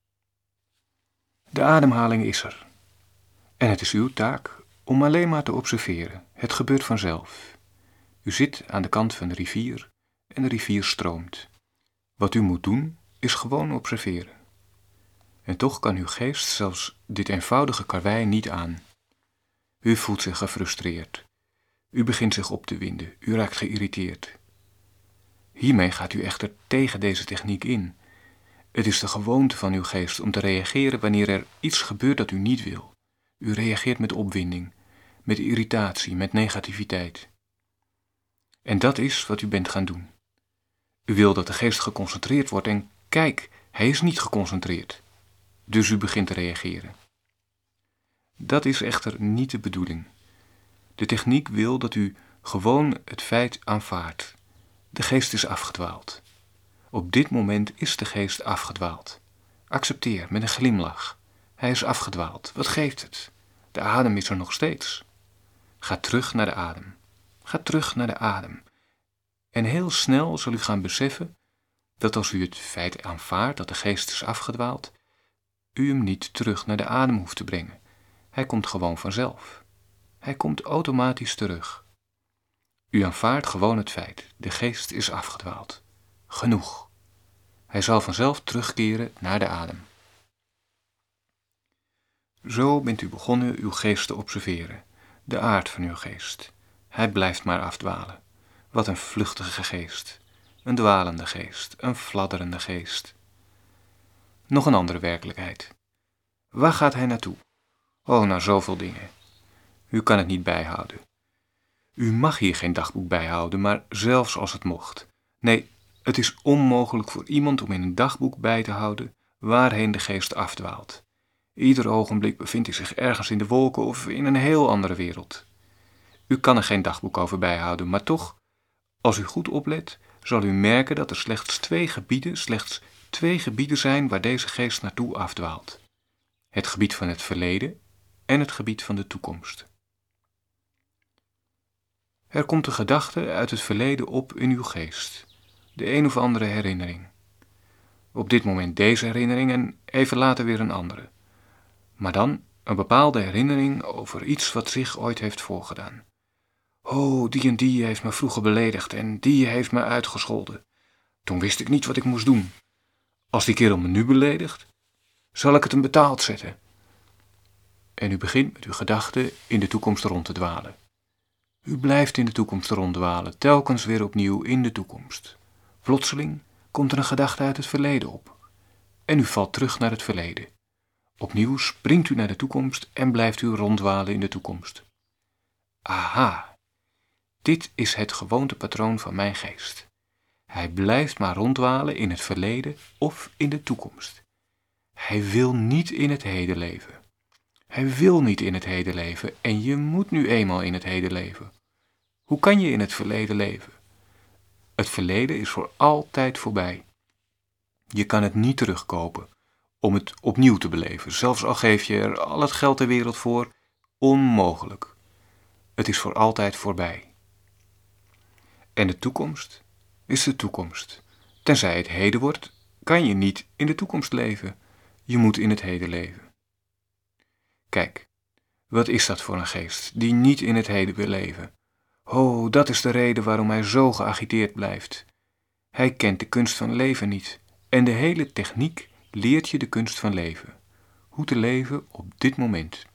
De ademhaling is er. En het is uw taak om alleen maar te observeren. Het gebeurt vanzelf. U zit aan de kant van de rivier en de rivier stroomt. Wat u moet doen, is gewoon observeren. En toch kan uw geest zelfs dit eenvoudige karwei niet aan. U voelt zich gefrustreerd. U begint zich op te winden. U raakt geïrriteerd. Hiermee gaat u echter tegen deze techniek in. Het is de gewoonte van uw geest om te reageren wanneer er iets gebeurt dat u niet wil. U reageert met opwinding, met irritatie, met negativiteit. En dat is wat u bent gaan doen. U wil dat de geest geconcentreerd wordt en kijk, hij is niet geconcentreerd. Dus u begint te reageren. Dat is echter niet de bedoeling. De techniek wil dat u gewoon het feit aanvaardt. De geest is afgedwaald. Op dit moment is de geest afgedwaald. Accepteer met een glimlach. Hij is afgedwaald. Wat geeft het? De adem is er nog steeds. Ga terug naar de adem. Ga terug naar de adem. En heel snel zul u gaan beseffen dat als u het feit aanvaardt dat de geest is afgedwaald, u hem niet terug naar de adem hoeft te brengen. Hij komt gewoon vanzelf. Hij komt automatisch terug. U aanvaardt gewoon het feit, de geest is afgedwaald. Genoeg. Hij zal vanzelf terugkeren naar de adem. Zo bent u begonnen uw geest te observeren, de aard van uw geest. Hij blijft maar afdwalen. Wat een vluchtige geest, een dwalende geest, een fladderende geest. Nog een andere werkelijkheid. Waar gaat hij naartoe? Oh, naar zoveel dingen. U kan het niet bijhouden. U mag hier geen dagboek bijhouden, maar zelfs als het mocht. Nee, het is onmogelijk voor iemand om in een dagboek bij te houden waarheen de geest afdwaalt. Ieder ogenblik bevindt hij zich ergens in de wolken of in een heel andere wereld. U kan er geen dagboek over bijhouden, maar toch, als u goed oplet, zal u merken dat er slechts twee gebieden, slechts twee gebieden zijn waar deze geest naartoe afdwaalt. Het gebied van het verleden en het gebied van de toekomst. Er komt een gedachte uit het verleden op in uw geest, de een of andere herinnering. Op dit moment deze herinnering en even later weer een andere. Maar dan een bepaalde herinnering over iets wat zich ooit heeft voorgedaan. Oh, die en die heeft me vroeger beledigd en die heeft me uitgescholden. Toen wist ik niet wat ik moest doen. Als die kerel me nu beledigt, zal ik het hem betaald zetten. En u begint met uw gedachten in de toekomst rond te dwalen. U blijft in de toekomst ronddwalen, telkens weer opnieuw in de toekomst. Plotseling komt er een gedachte uit het verleden op. En u valt terug naar het verleden. Opnieuw springt u naar de toekomst en blijft u ronddwalen in de toekomst. Aha, dit is het gewoontepatroon van mijn geest. Hij blijft maar ronddwalen in het verleden of in de toekomst. Hij wil niet in het heden leven. Hij wil niet in het heden leven en je moet nu eenmaal in het heden leven. Hoe kan je in het verleden leven? Het verleden is voor altijd voorbij. Je kan het niet terugkopen om het opnieuw te beleven, zelfs al geef je er al het geld ter wereld voor, onmogelijk. Het is voor altijd voorbij. En de toekomst is de toekomst. Tenzij het heden wordt, kan je niet in de toekomst leven. Je moet in het heden leven. Kijk, wat is dat voor een geest die niet in het heden wil leven? Oh, dat is de reden waarom hij zo geagiteerd blijft. Hij kent de kunst van leven niet. En de hele techniek leert je de kunst van leven. Hoe te leven op dit moment.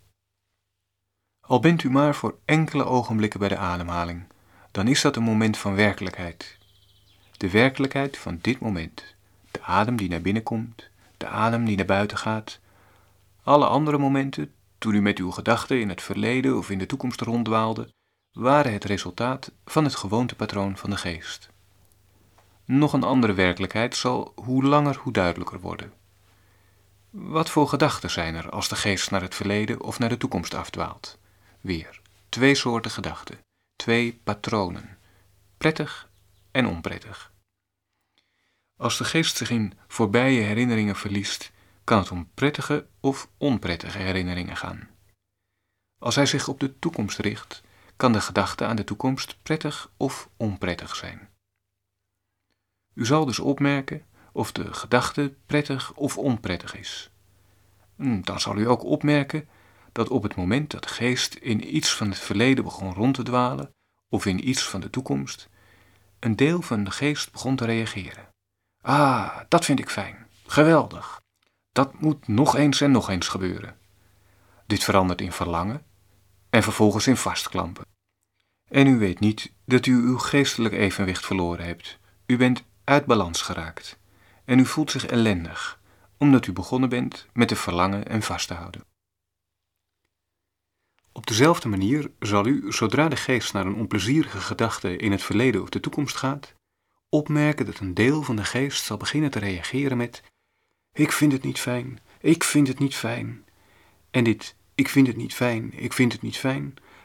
Al bent u maar voor enkele ogenblikken bij de ademhaling, dan is dat een moment van werkelijkheid. De werkelijkheid van dit moment. De adem die naar binnen komt, de adem die naar buiten gaat. Alle andere momenten, toen u met uw gedachten in het verleden of in de toekomst ronddwaalde, waren het resultaat van het gewoontepatroon van de geest. Nog een andere werkelijkheid zal hoe langer hoe duidelijker worden. Wat voor gedachten zijn er als de geest naar het verleden of naar de toekomst afdwaalt? Weer, twee soorten gedachten, twee patronen, prettig en onprettig. Als de geest zich in voorbije herinneringen verliest, kan het om prettige of onprettige herinneringen gaan. Als hij zich op de toekomst richt, kan de gedachte aan de toekomst prettig of onprettig zijn. U zal dus opmerken of de gedachte prettig of onprettig is. Dan zal u ook opmerken dat op het moment dat de geest in iets van het verleden begon rond te dwalen, of in iets van de toekomst, een deel van de geest begon te reageren. Ah, dat vind ik fijn, geweldig. Dat moet nog eens en nog eens gebeuren. Dit verandert in verlangen en vervolgens in vastklampen. En u weet niet dat u uw geestelijk evenwicht verloren hebt. U bent uit balans geraakt en u voelt zich ellendig, omdat u begonnen bent met te verlangen en vast te houden. Op dezelfde manier zal u, zodra de geest naar een onplezierige gedachte in het verleden of de toekomst gaat, opmerken dat een deel van de geest zal beginnen te reageren met: ik vind het niet fijn, ik vind het niet fijn. En dit, ik vind het niet fijn, ik vind het niet fijn,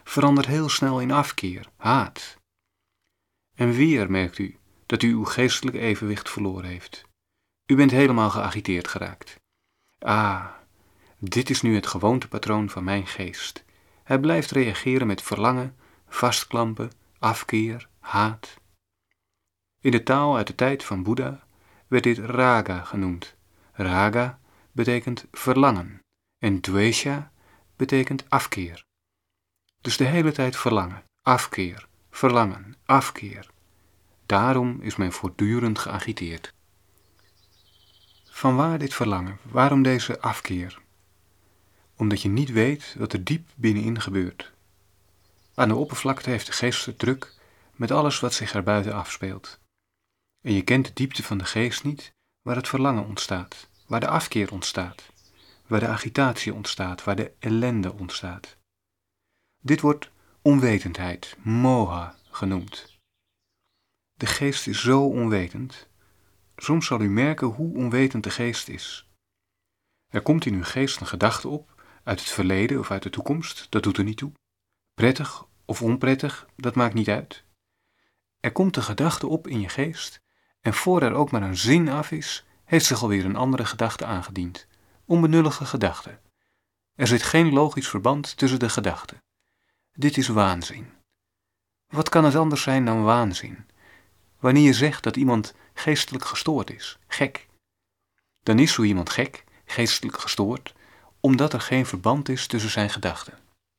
verandert heel snel in afkeer, haat. En weer merkt u dat u uw geestelijk evenwicht verloren heeft. U bent helemaal geagiteerd geraakt. Ah, dit is nu het gewoontepatroon van mijn geest. Hij blijft reageren met verlangen, vastklampen, afkeer, haat. In de taal uit de tijd van Boeddha werd dit raga genoemd. Raga betekent verlangen en dvesha betekent afkeer. Dus de hele tijd verlangen, afkeer, verlangen, afkeer. Daarom is men voortdurend geagiteerd. Vanwaar dit verlangen? Waarom deze afkeer? Omdat je niet weet wat er diep binnenin gebeurt. Aan de oppervlakte heeft de geest het druk met alles wat zich er buiten afspeelt. En je kent de diepte van de geest niet, waar het verlangen ontstaat, waar de afkeer ontstaat, waar de agitatie ontstaat, waar de ellende ontstaat. Dit wordt onwetendheid, moha, genoemd. De geest is zo onwetend. Soms zal u merken hoe onwetend de geest is. Er komt in uw geest een gedachte op, uit het verleden of uit de toekomst, dat doet er niet toe. Prettig of onprettig, dat maakt niet uit. Er komt een gedachte op in je geest, en voor er ook maar een zin af is, heeft zich alweer een andere gedachte aangediend. Onbenullige gedachte. Er zit geen logisch verband tussen de gedachten. Dit is waanzin. Wat kan het anders zijn dan waanzin? Wanneer je zegt dat iemand geestelijk gestoord is, gek, dan is zo iemand gek, geestelijk gestoord, omdat er geen verband is tussen zijn gedachten.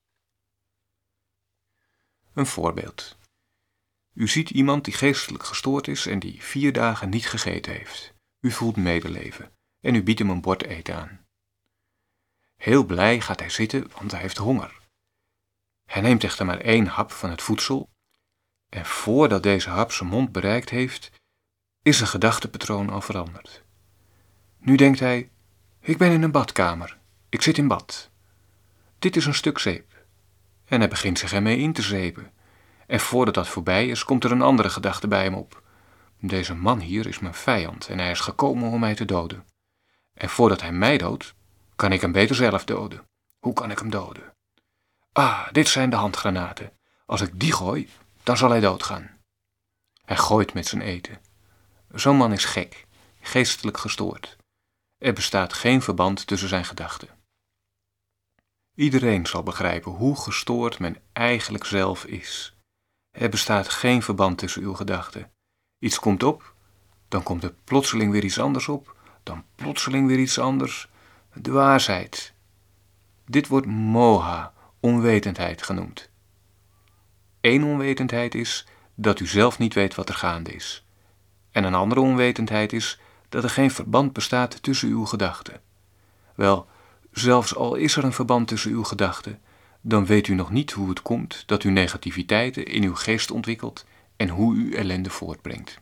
Een voorbeeld. U ziet iemand die geestelijk gestoord is en die vier dagen niet gegeten heeft. U voelt medeleven en u biedt hem een bord eten aan. Heel blij gaat hij zitten, want hij heeft honger. Hij neemt echter maar één hap van het voedsel en voordat deze hap zijn mond bereikt heeft, is zijn gedachtepatroon al veranderd. Nu denkt hij, ik ben in een badkamer, ik zit in bad. Dit is een stuk zeep. En hij begint zich ermee in te zeepen. En voordat dat voorbij is, komt er een andere gedachte bij hem op. Deze man hier is mijn vijand en hij is gekomen om mij te doden. En voordat hij mij doodt, kan ik hem beter zelf doden. Hoe kan ik hem doden? Ah, dit zijn de handgranaten. Als ik die gooi, dan zal hij doodgaan. Hij gooit met zijn eten. Zo'n man is gek, geestelijk gestoord. Er bestaat geen verband tussen zijn gedachten. Iedereen zal begrijpen hoe gestoord men eigenlijk zelf is. Er bestaat geen verband tussen uw gedachten. Iets komt op, dan komt er plotseling weer iets anders op, dan plotseling weer iets anders. Dwaasheid. Dit wordt moha, onwetendheid genoemd. Eén onwetendheid is dat u zelf niet weet wat er gaande is. En een andere onwetendheid is dat er geen verband bestaat tussen uw gedachten. Wel, zelfs al is er een verband tussen uw gedachten, dan weet u nog niet hoe het komt dat u negativiteiten in uw geest ontwikkelt en hoe u ellende voortbrengt.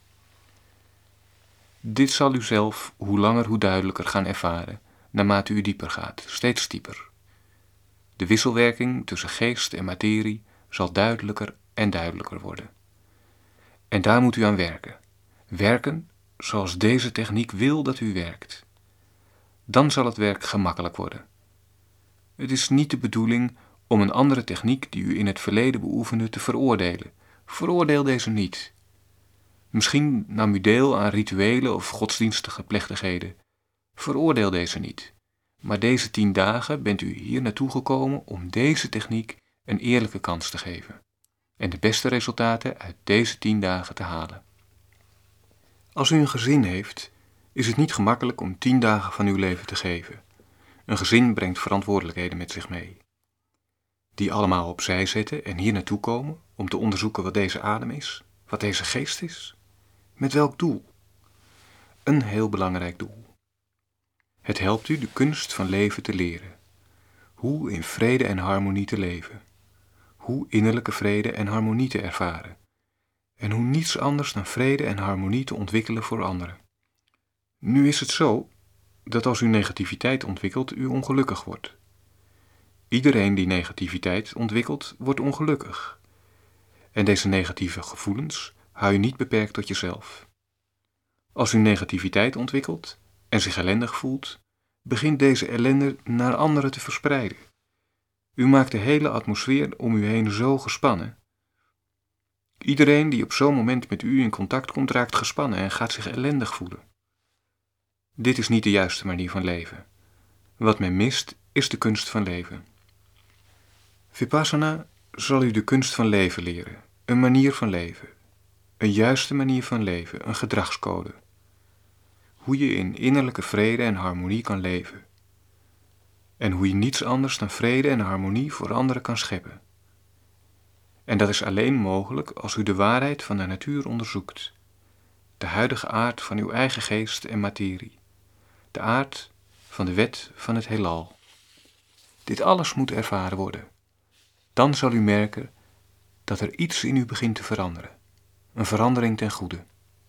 Dit zal u zelf hoe langer hoe duidelijker gaan ervaren, naarmate u dieper gaat, steeds dieper. De wisselwerking tussen geest en materie zal duidelijker en duidelijker worden. En daar moet u aan werken. Werken zoals deze techniek wil dat u werkt. Dan zal het werk gemakkelijk worden. Het is niet de bedoeling om een andere techniek die u in het verleden beoefende te veroordelen. Veroordeel deze niet. Misschien nam u deel aan rituelen of godsdienstige plechtigheden. Veroordeel deze niet. Maar deze tien dagen bent u hier naartoe gekomen om deze techniek een eerlijke kans te geven. En de beste resultaten uit deze tien dagen te halen. Als u een gezin heeft, is het niet gemakkelijk om tien dagen van uw leven te geven. Een gezin brengt verantwoordelijkheden met zich mee. Die allemaal opzij zetten en hier naartoe komen om te onderzoeken wat deze adem is, wat deze geest is. Met welk doel? Een heel belangrijk doel. Het helpt u de kunst van leven te leren. Hoe in vrede en harmonie te leven. Hoe innerlijke vrede en harmonie te ervaren. En hoe niets anders dan vrede en harmonie te ontwikkelen voor anderen. Nu is het zo dat als u negativiteit ontwikkelt, u ongelukkig wordt. Iedereen die negativiteit ontwikkelt, wordt ongelukkig. En deze negatieve gevoelens hou je niet beperkt tot jezelf. Als u negativiteit ontwikkelt en zich ellendig voelt, begint deze ellende naar anderen te verspreiden. U maakt de hele atmosfeer om u heen zo gespannen. Iedereen die op zo'n moment met u in contact komt, raakt gespannen en gaat zich ellendig voelen. Dit is niet de juiste manier van leven. Wat men mist, is de kunst van leven. Vipassana zal u de kunst van leven leren, een manier van leven, een juiste manier van leven, een gedragscode. Hoe je in innerlijke vrede en harmonie kan leven. En hoe je niets anders dan vrede en harmonie voor anderen kan scheppen. En dat is alleen mogelijk als u de waarheid van de natuur onderzoekt. De huidige aard van uw eigen geest en materie. De aard van de wet van het heelal. Dit alles moet ervaren worden. Dan zal u merken dat er iets in u begint te veranderen. Een verandering ten goede.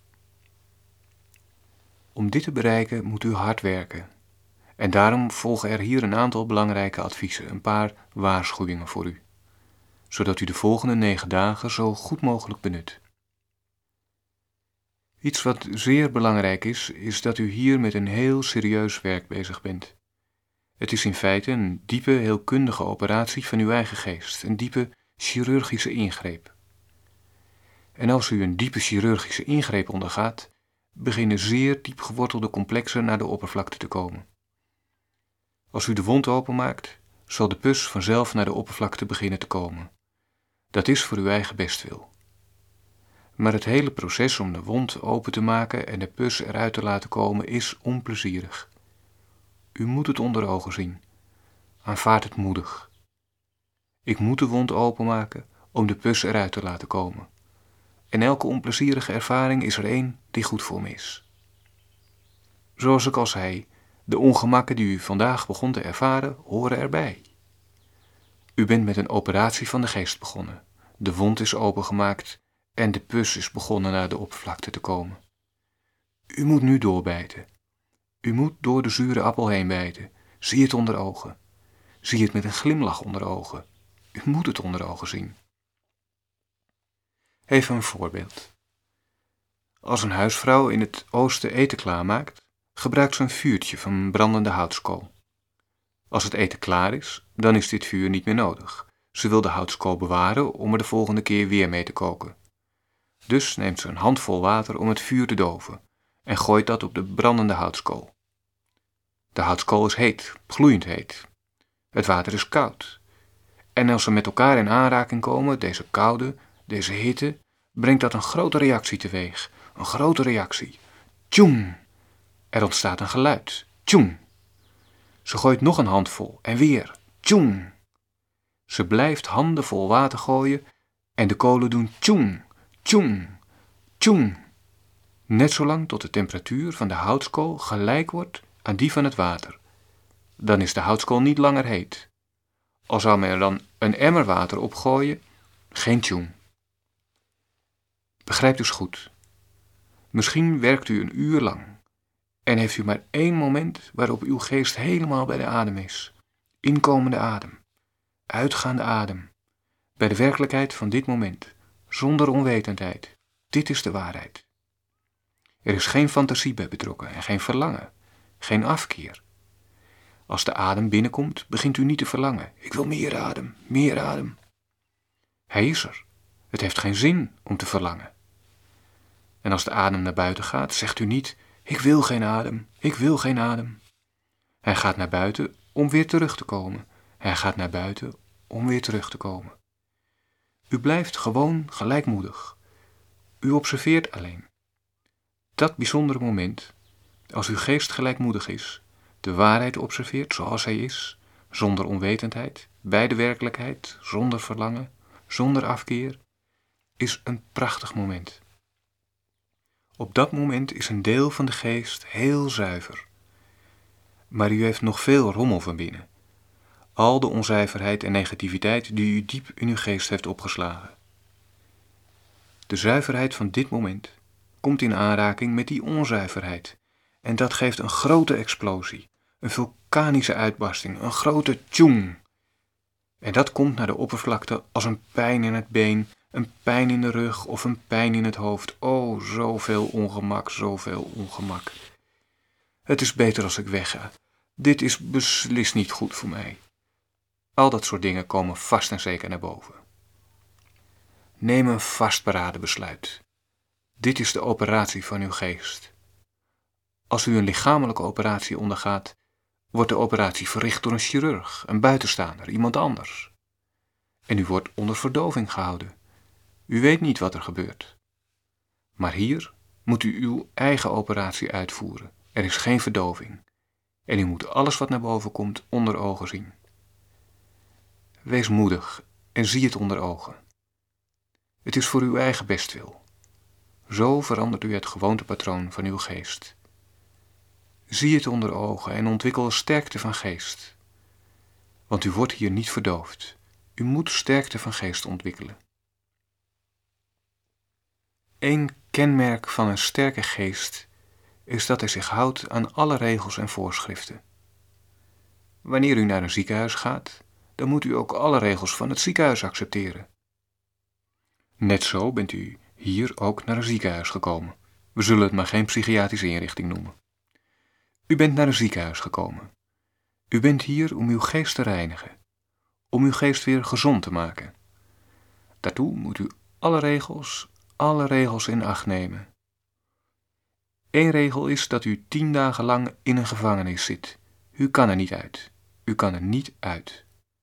Om dit te bereiken moet u hard werken. En daarom volgen er hier een aantal belangrijke adviezen, een paar waarschuwingen voor u. Zodat u de volgende negen dagen zo goed mogelijk benut. Iets wat zeer belangrijk is, is dat u hier met een heel serieus werk bezig bent. Het is in feite een diepe, heelkundige operatie van uw eigen geest, een diepe chirurgische ingreep. En als u een diepe chirurgische ingreep ondergaat, beginnen zeer diep gewortelde complexen naar de oppervlakte te komen. Als u de wond openmaakt, zal de pus vanzelf naar de oppervlakte beginnen te komen. Dat is voor uw eigen bestwil. Maar het hele proces om de wond open te maken en de pus eruit te laten komen is onplezierig. U moet het onder ogen zien. Aanvaard het moedig. Ik moet de wond openmaken om de pus eruit te laten komen. En elke onplezierige ervaring is er één die goed voor me is. Zoals ik al zei, de ongemakken die u vandaag begon te ervaren, horen erbij. U bent met een operatie van de geest begonnen. De wond is opengemaakt en de pus is begonnen naar de oppervlakte te komen. U moet nu doorbijten. U moet door de zure appel heen bijten. Zie het onder ogen. Zie het met een glimlach onder ogen. U moet het onder ogen zien. Even een voorbeeld. Als een huisvrouw in het oosten eten klaarmaakt, gebruikt ze een vuurtje van een brandende houtskool. Als het eten klaar is, dan is dit vuur niet meer nodig. Ze wil de houtskool bewaren om er de volgende keer weer mee te koken. Dus neemt ze een handvol water om het vuur te doven en gooit dat op de brandende houtskool. De houtskool is heet, gloeiend heet. Het water is koud. En als ze met elkaar in aanraking komen, deze koude, deze hitte, brengt dat een grote reactie teweeg. Een grote reactie. Tjoeng! Er ontstaat een geluid. Tjoeng! Ze gooit nog een handvol en weer. Tjoeng! Ze blijft handen vol water gooien en de kolen doen tjoeng, tjoeng, tjoeng. Net zolang tot de temperatuur van de houtskool gelijk wordt aan die van het water. Dan is de houtskool niet langer heet. Al zou men er dan een emmer water opgooien, geen tjoeng. Begrijpt dus goed. Misschien werkt u een uur lang en heeft u maar één moment waarop uw geest helemaal bij de adem is. Inkomende adem, uitgaande adem, bij de werkelijkheid van dit moment, zonder onwetendheid. Dit is de waarheid. Er is geen fantasie bij betrokken en geen verlangen, geen afkeer. Als de adem binnenkomt, begint u niet te verlangen. Ik wil meer adem, meer adem. Hij is er. Het heeft geen zin om te verlangen. En als de adem naar buiten gaat, zegt u niet, ik wil geen adem, ik wil geen adem. Hij gaat naar buiten om weer terug te komen. Hij gaat naar buiten om weer terug te komen. U blijft gewoon gelijkmoedig. U observeert alleen. Dat bijzondere moment, als uw geest gelijkmoedig is, de waarheid observeert zoals hij is, zonder onwetendheid, bij de werkelijkheid, zonder verlangen, zonder afkeer, is een prachtig moment. Op dat moment is een deel van de geest heel zuiver. Maar u heeft nog veel rommel van binnen. Al de onzuiverheid en negativiteit die u diep in uw geest heeft opgeslagen. De zuiverheid van dit moment komt in aanraking met die onzuiverheid. En dat geeft een grote explosie, een vulkanische uitbarsting, een grote tjoeng. En dat komt naar de oppervlakte als een pijn in het been, een pijn in de rug of een pijn in het hoofd. Oh, zoveel ongemak, zoveel ongemak. Het is beter als ik wegga. Dit is beslist niet goed voor mij. Al dat soort dingen komen vast en zeker naar boven. Neem een vastberaden besluit. Dit is de operatie van uw geest. Als u een lichamelijke operatie ondergaat, wordt de operatie verricht door een chirurg, een buitenstaander, iemand anders. En u wordt onder verdoving gehouden. U weet niet wat er gebeurt. Maar hier moet u uw eigen operatie uitvoeren. Er is geen verdoving. En u moet alles wat naar boven komt onder ogen zien. Wees moedig en zie het onder ogen. Het is voor uw eigen bestwil. Zo verandert u het gewoontepatroon van uw geest. Zie het onder ogen en ontwikkel sterkte van geest. Want u wordt hier niet verdoofd. U moet sterkte van geest ontwikkelen. Eén kenmerk van een sterke geest is dat hij zich houdt aan alle regels en voorschriften. Wanneer u naar een ziekenhuis gaat, dan moet u ook alle regels van het ziekenhuis accepteren. Net zo bent u hier ook naar een ziekenhuis gekomen. We zullen het maar geen psychiatrische inrichting noemen. U bent naar een ziekenhuis gekomen. U bent hier om uw geest te reinigen, om uw geest weer gezond te maken. Daartoe moet u alle regels, alle regels in acht nemen. Eén regel is dat u tien dagen lang in een gevangenis zit. U kan er niet uit. U kan er niet uit.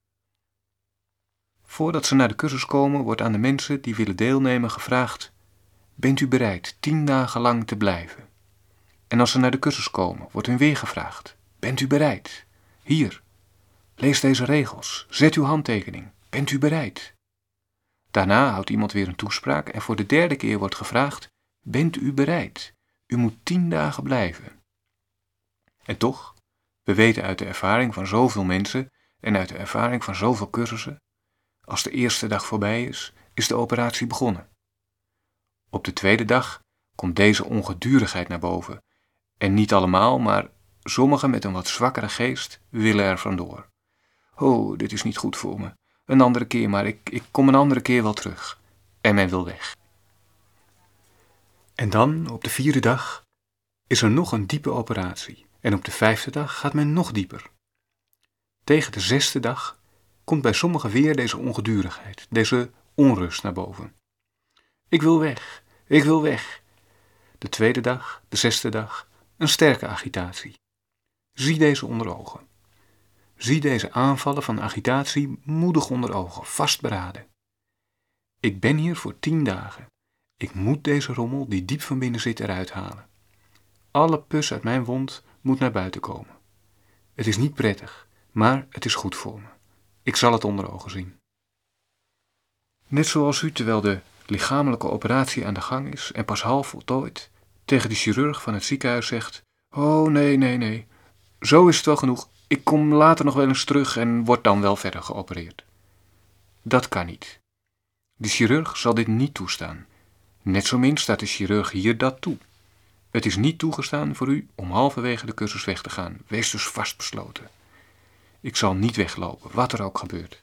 Voordat ze naar de cursus komen, wordt aan de mensen die willen deelnemen gevraagd: bent u bereid tien dagen lang te blijven? En als ze naar de cursus komen, wordt hun weer gevraagd: bent u bereid? Hier, lees deze regels, zet uw handtekening. Bent u bereid? Daarna houdt iemand weer een toespraak en voor de derde keer wordt gevraagd: bent u bereid? U moet tien dagen blijven. En toch, we weten uit de ervaring van zoveel mensen en uit de ervaring van zoveel cursussen, als de eerste dag voorbij is, is de operatie begonnen. Op de tweede dag komt deze ongedurigheid naar boven. En niet allemaal, maar sommigen met een wat zwakkere geest willen er vandoor. Oh, dit is niet goed voor me. Een andere keer, maar ik, ik kom een andere keer wel terug. En men wil weg. En dan, op de vierde dag, is er nog een diepe operatie. En op de vijfde dag gaat men nog dieper. Tegen de zesde dag komt bij sommigen weer deze ongedurigheid, deze onrust naar boven. Ik wil weg, ik wil weg. De tweede dag, de zesde dag, een sterke agitatie. Zie deze onder ogen. Zie deze aanvallen van agitatie moedig onder ogen, vastberaden. Ik ben hier voor tien dagen. Ik moet deze rommel die diep van binnen zit eruit halen. Alle pus uit mijn wond moet naar buiten komen. Het is niet prettig, maar het is goed voor me. Ik zal het onder ogen zien. Net zoals u, terwijl de lichamelijke operatie aan de gang is en pas half voltooid, tegen de chirurg van het ziekenhuis zegt: oh nee, nee, nee, zo is het wel genoeg. Ik kom later nog wel eens terug en word dan wel verder geopereerd. Dat kan niet. De chirurg zal dit niet toestaan. Net zo min staat de chirurg hier dat toe. Het is niet toegestaan voor u om halverwege de cursus weg te gaan. Wees dus vastbesloten. Ik zal niet weglopen, wat er ook gebeurt.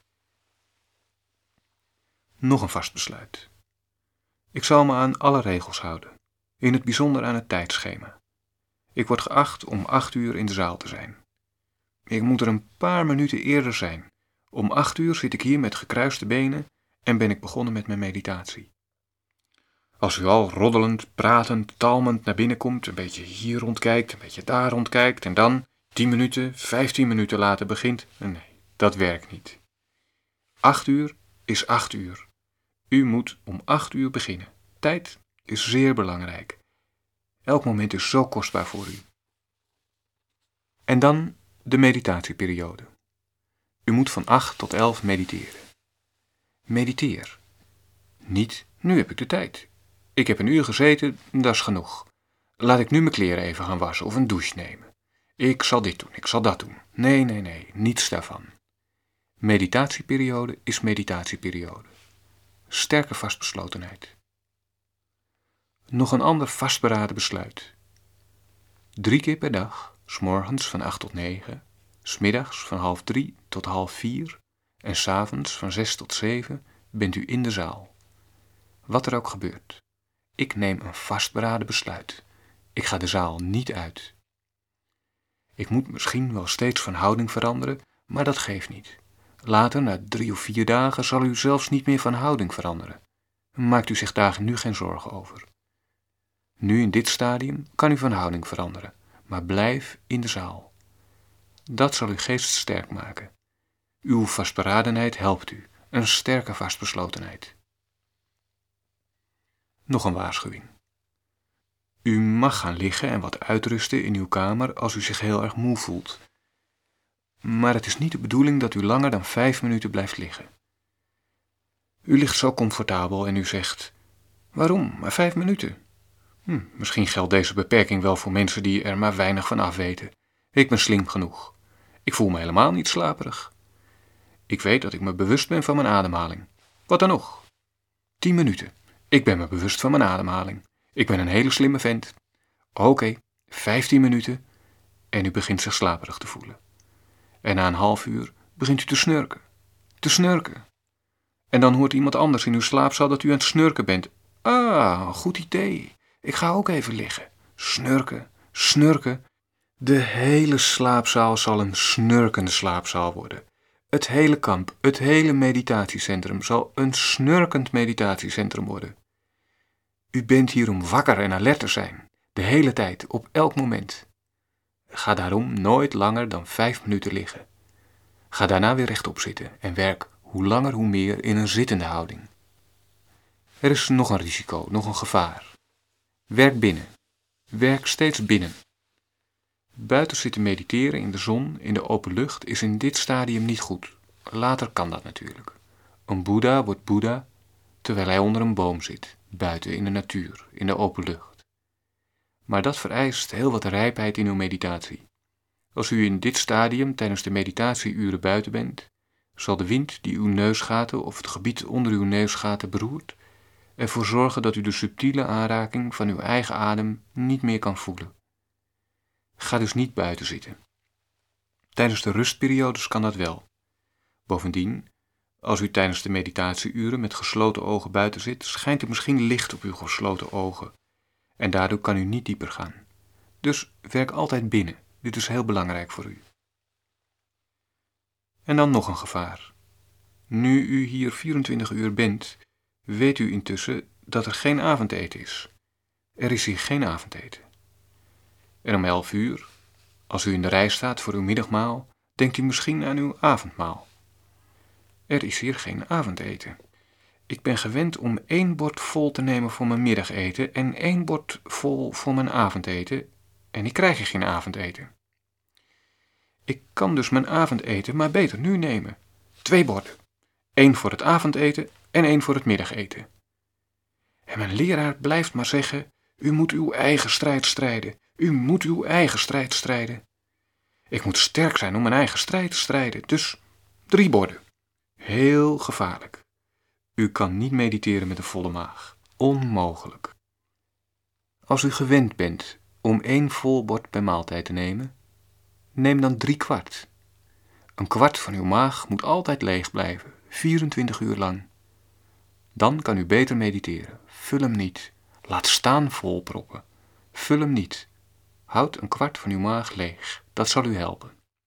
Nog een vast besluit. Ik zal me aan alle regels houden, in het bijzonder aan het tijdschema. Ik word geacht om acht uur in de zaal te zijn. Ik moet er een paar minuten eerder zijn. Om acht uur zit ik hier met gekruiste benen en ben ik begonnen met mijn meditatie. Als u al roddelend, pratend, talmend naar binnen komt, een beetje hier rondkijkt, een beetje daar rondkijkt en dan tien minuten, vijftien minuten later begint, nee, dat werkt niet. Acht uur is acht uur. U moet om acht uur beginnen. Tijd is zeer belangrijk. Elk moment is zo kostbaar voor u. En dan de meditatieperiode. U moet van acht tot elf mediteren. Mediteer. Niet, nu heb ik de tijd. Ik heb een uur gezeten, dat is genoeg. Laat ik nu mijn kleren even gaan wassen of een douche nemen. Ik zal dit doen, ik zal dat doen. Nee, nee, nee, niets daarvan. Meditatieperiode is meditatieperiode. Sterke vastbeslotenheid. Nog een ander vastberaden besluit. Drie keer per dag, 's morgens van acht tot negen, 's middags van half drie tot half vier en 's avonds van zes tot zeven bent u in de zaal. Wat er ook gebeurt. Ik neem een vastberaden besluit. Ik ga de zaal niet uit. Ik moet misschien wel steeds van houding veranderen, maar dat geeft niet. Later, na drie of vier dagen, zal u zelfs niet meer van houding veranderen. Maakt u zich daar nu geen zorgen over. Nu in dit stadium kan u van houding veranderen, maar blijf in de zaal. Dat zal uw geest sterk maken. Uw vastberadenheid helpt u, een sterke vastbeslotenheid. Nog een waarschuwing. U mag gaan liggen en wat uitrusten in uw kamer als u zich heel erg moe voelt. Maar het is niet de bedoeling dat u langer dan vijf minuten blijft liggen. U ligt zo comfortabel en u zegt, waarom, maar vijf minuten? Hm, misschien geldt deze beperking wel voor mensen die er maar weinig van af weten. Ik ben slim genoeg. Ik voel me helemaal niet slaperig. Ik weet dat ik me bewust ben van mijn ademhaling. Wat dan nog? Tien minuten. Ik ben me bewust van mijn ademhaling. Ik ben een hele slimme vent. Oké, okay, vijftien minuten en u begint zich slaperig te voelen. En na een half uur begint u te snurken. Te snurken. En dan hoort iemand anders in uw slaapzaal dat u aan het snurken bent. Ah, goed idee. Ik ga ook even liggen. Snurken, snurken. De hele slaapzaal zal een snurkende slaapzaal worden. Het hele kamp, het hele meditatiecentrum zal een snurkend meditatiecentrum worden. U bent hier om wakker en alert te zijn. De hele tijd, op elk moment. Ga daarom nooit langer dan vijf minuten liggen. Ga daarna weer rechtop zitten en werk hoe langer hoe meer in een zittende houding. Er is nog een risico, nog een gevaar. Werk binnen. Werk steeds binnen. Buiten zitten mediteren in de zon, in de open lucht, is in dit stadium niet goed. Later kan dat natuurlijk. Een boeddha wordt boeddha terwijl hij onder een boom zit, buiten in de natuur, in de open lucht. Maar dat vereist heel wat rijpheid in uw meditatie. Als u in dit stadium tijdens de meditatieuren buiten bent, zal de wind die uw neusgaten of het gebied onder uw neusgaten beroert, ervoor zorgen dat u de subtiele aanraking van uw eigen adem niet meer kan voelen. Ga dus niet buiten zitten. Tijdens de rustperiodes kan dat wel. Bovendien, als u tijdens de meditatieuren met gesloten ogen buiten zit, schijnt er misschien licht op uw gesloten ogen en daardoor kan u niet dieper gaan. Dus werk altijd binnen. Dit is heel belangrijk voor u. En dan nog een gevaar. Nu u hier vierentwintig uur bent, weet u intussen dat er geen avondeten is. Er is hier geen avondeten. En om elf uur, als u in de rij staat voor uw middagmaal, denkt u misschien aan uw avondmaal. Er is hier geen avondeten. Ik ben gewend om één bord vol te nemen voor mijn middageten en één bord vol voor mijn avondeten en ik krijg hier geen avondeten. Ik kan dus mijn avondeten maar beter nu nemen. Twee borden. Eén voor het avondeten en één voor het middageten. En mijn leraar blijft maar zeggen, u moet uw eigen strijd strijden. U moet uw eigen strijd strijden. Ik moet sterk zijn om mijn eigen strijd te strijden. Dus drie borden. Heel gevaarlijk. U kan niet mediteren met een volle maag. Onmogelijk. Als u gewend bent om één vol bord per maaltijd te nemen, neem dan drie kwart. Een kwart van uw maag moet altijd leeg blijven, vierentwintig uur lang. Dan kan u beter mediteren. Vul hem niet. Laat staan volproppen. Vul hem niet. Houd een kwart van uw maag leeg. Dat zal u helpen.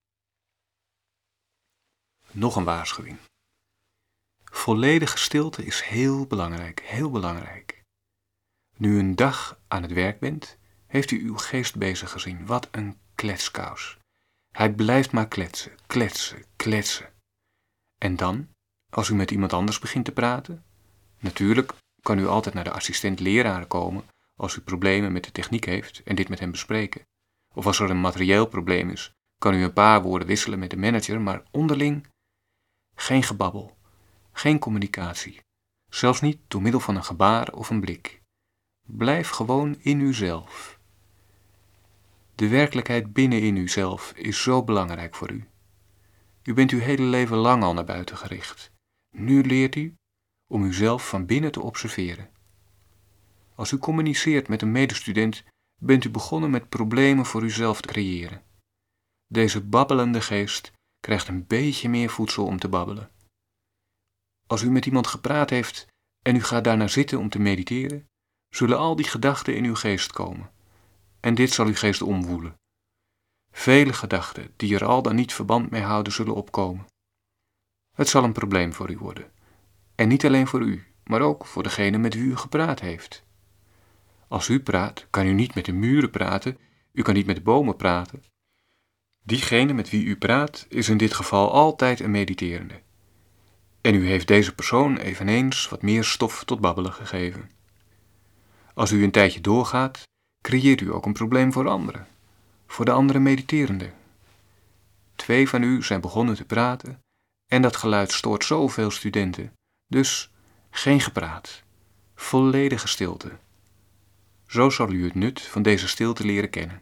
Nog een waarschuwing. Volledige stilte is heel belangrijk, heel belangrijk. Nu u een dag aan het werk bent, heeft u uw geest bezig gezien. Wat een kletskous. Hij blijft maar kletsen, kletsen, kletsen. En dan, als u met iemand anders begint te praten, natuurlijk kan u altijd naar de assistent-leraar komen als u problemen met de techniek heeft en dit met hem bespreken. Of als er een materieel probleem is, kan u een paar woorden wisselen met de manager, maar onderling geen gebabbel, geen communicatie. Zelfs niet door middel van een gebaar of een blik. Blijf gewoon in uzelf. De werkelijkheid binnen in uzelf is zo belangrijk voor u. U bent uw hele leven lang al naar buiten gericht. Nu leert u om uzelf van binnen te observeren. Als u communiceert met een medestudent, bent u begonnen met problemen voor uzelf te creëren. Deze babbelende geest krijgt een beetje meer voedsel om te babbelen. Als u met iemand gepraat heeft en u gaat daarna zitten om te mediteren, zullen al die gedachten in uw geest komen. En dit zal uw geest omwoelen. Vele gedachten die er al dan niet verband mee houden zullen opkomen. Het zal een probleem voor u worden. En niet alleen voor u, maar ook voor degene met wie u gepraat heeft. Als u praat, kan u niet met de muren praten, u kan niet met de bomen praten. Diegene met wie u praat is in dit geval altijd een mediterende. En u heeft deze persoon eveneens wat meer stof tot babbelen gegeven. Als u een tijdje doorgaat, creëert u ook een probleem voor anderen, voor de andere mediterende. Twee van u zijn begonnen te praten en dat geluid stoort zoveel studenten, dus geen gepraat, volledige stilte. Zo zal u het nut van deze stilte leren kennen.